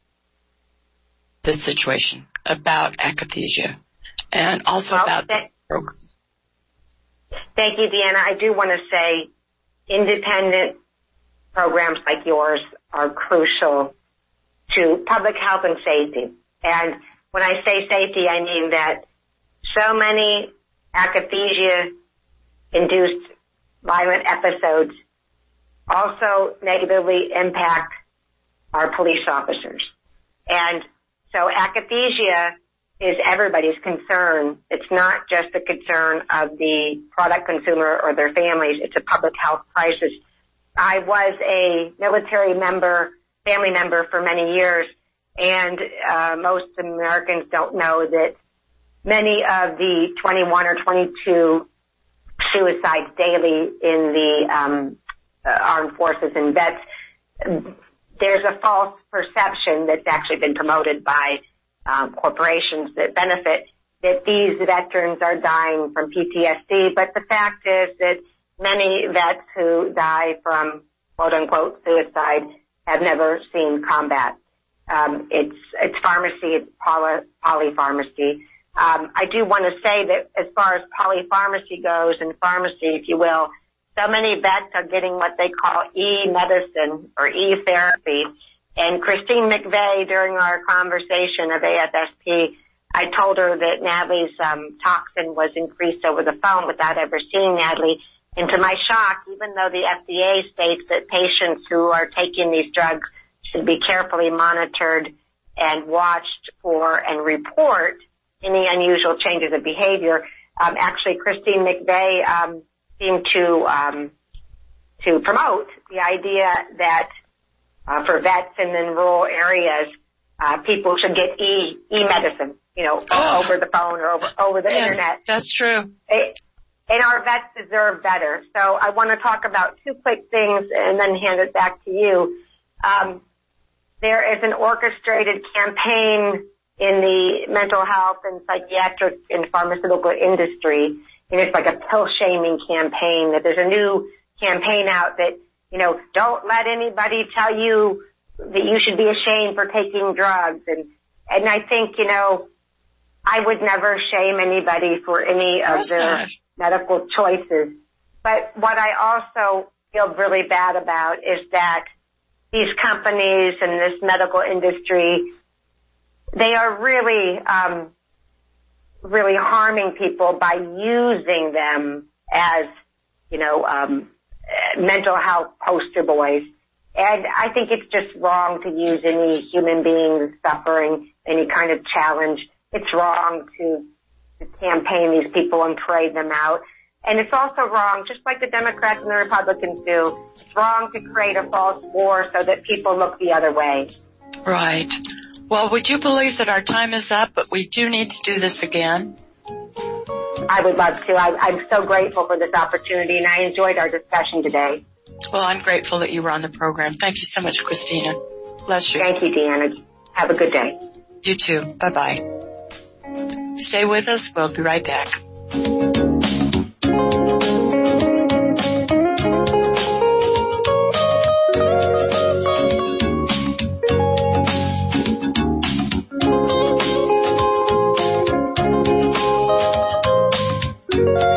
this situation, about akathisia, and also well, about that, the program. Thank you, Deanna. I do want to say independent programs like yours are crucial to public health and safety. And when I say safety, I mean that so many akathisia-induced violent episodes also negatively impact our police officers. And so akathisia is everybody's concern. It's not just the concern of the product consumer or their families. It's a public health crisis. I was a military member, family member for many years, and uh, most Americans don't know that many of the twenty-one or twenty-two suicides daily in the um, uh, armed forces and vets, there's a false perception that's actually been promoted by um, corporations that benefit that these veterans are dying from P T S D, but the fact is that many vets who die from quote-unquote suicide have never seen combat. Um, it's it's pharmacy, it's poly, polypharmacy. Um, I do want to say that as far as polypharmacy goes, and pharmacy, if you will, so many vets are getting what they call e-medicine or e-therapy. And Christine McVeigh, during our conversation of A F S P, I told her that Natalie's um, toxin was increased over the phone without ever seeing Natalie. And to my shock, even though the F D A states that patients who are taking these drugs should be carefully monitored and watched for and report any unusual changes of behavior, um, actually Christine McVeigh um, seemed to um, to promote the idea that uh, for vets in, in rural areas, uh, people should get e e-medicine, you know, oh. over the phone or over over the yes, internet. That's true. It, And our vets deserve better. So I want to talk about two quick things and then hand it back to you. Um, there is an orchestrated campaign in the mental health and psychiatric and pharmaceutical industry. And it's like a pill shaming campaign. That there's a new campaign out that, you know, don't let anybody tell you that you should be ashamed for taking drugs. And, and I think, you know, I would never shame anybody for any of, of their not. medical choices. But what I also feel really bad about is that these companies and this medical industry, they are really, um, really harming people by using them as, you know, um, mental health poster boys. And I think it's just wrong to use any human being suffering any kind of challenge. It's wrong to, to campaign these people and parade them out. And it's also wrong, just like the Democrats and the Republicans do, it's wrong to create a false war so that people look the other way. Right. Well, would you believe that our time is up, but we do need to do this again? I would love to. I, I'm so grateful for this opportunity, and I enjoyed our discussion today. Well, I'm grateful that you were on the program. Thank you so much, Christina. Bless you. Thank you, Deanna. Have a good day. You too. Bye-bye. Stay with us. We'll be right back. Thank you.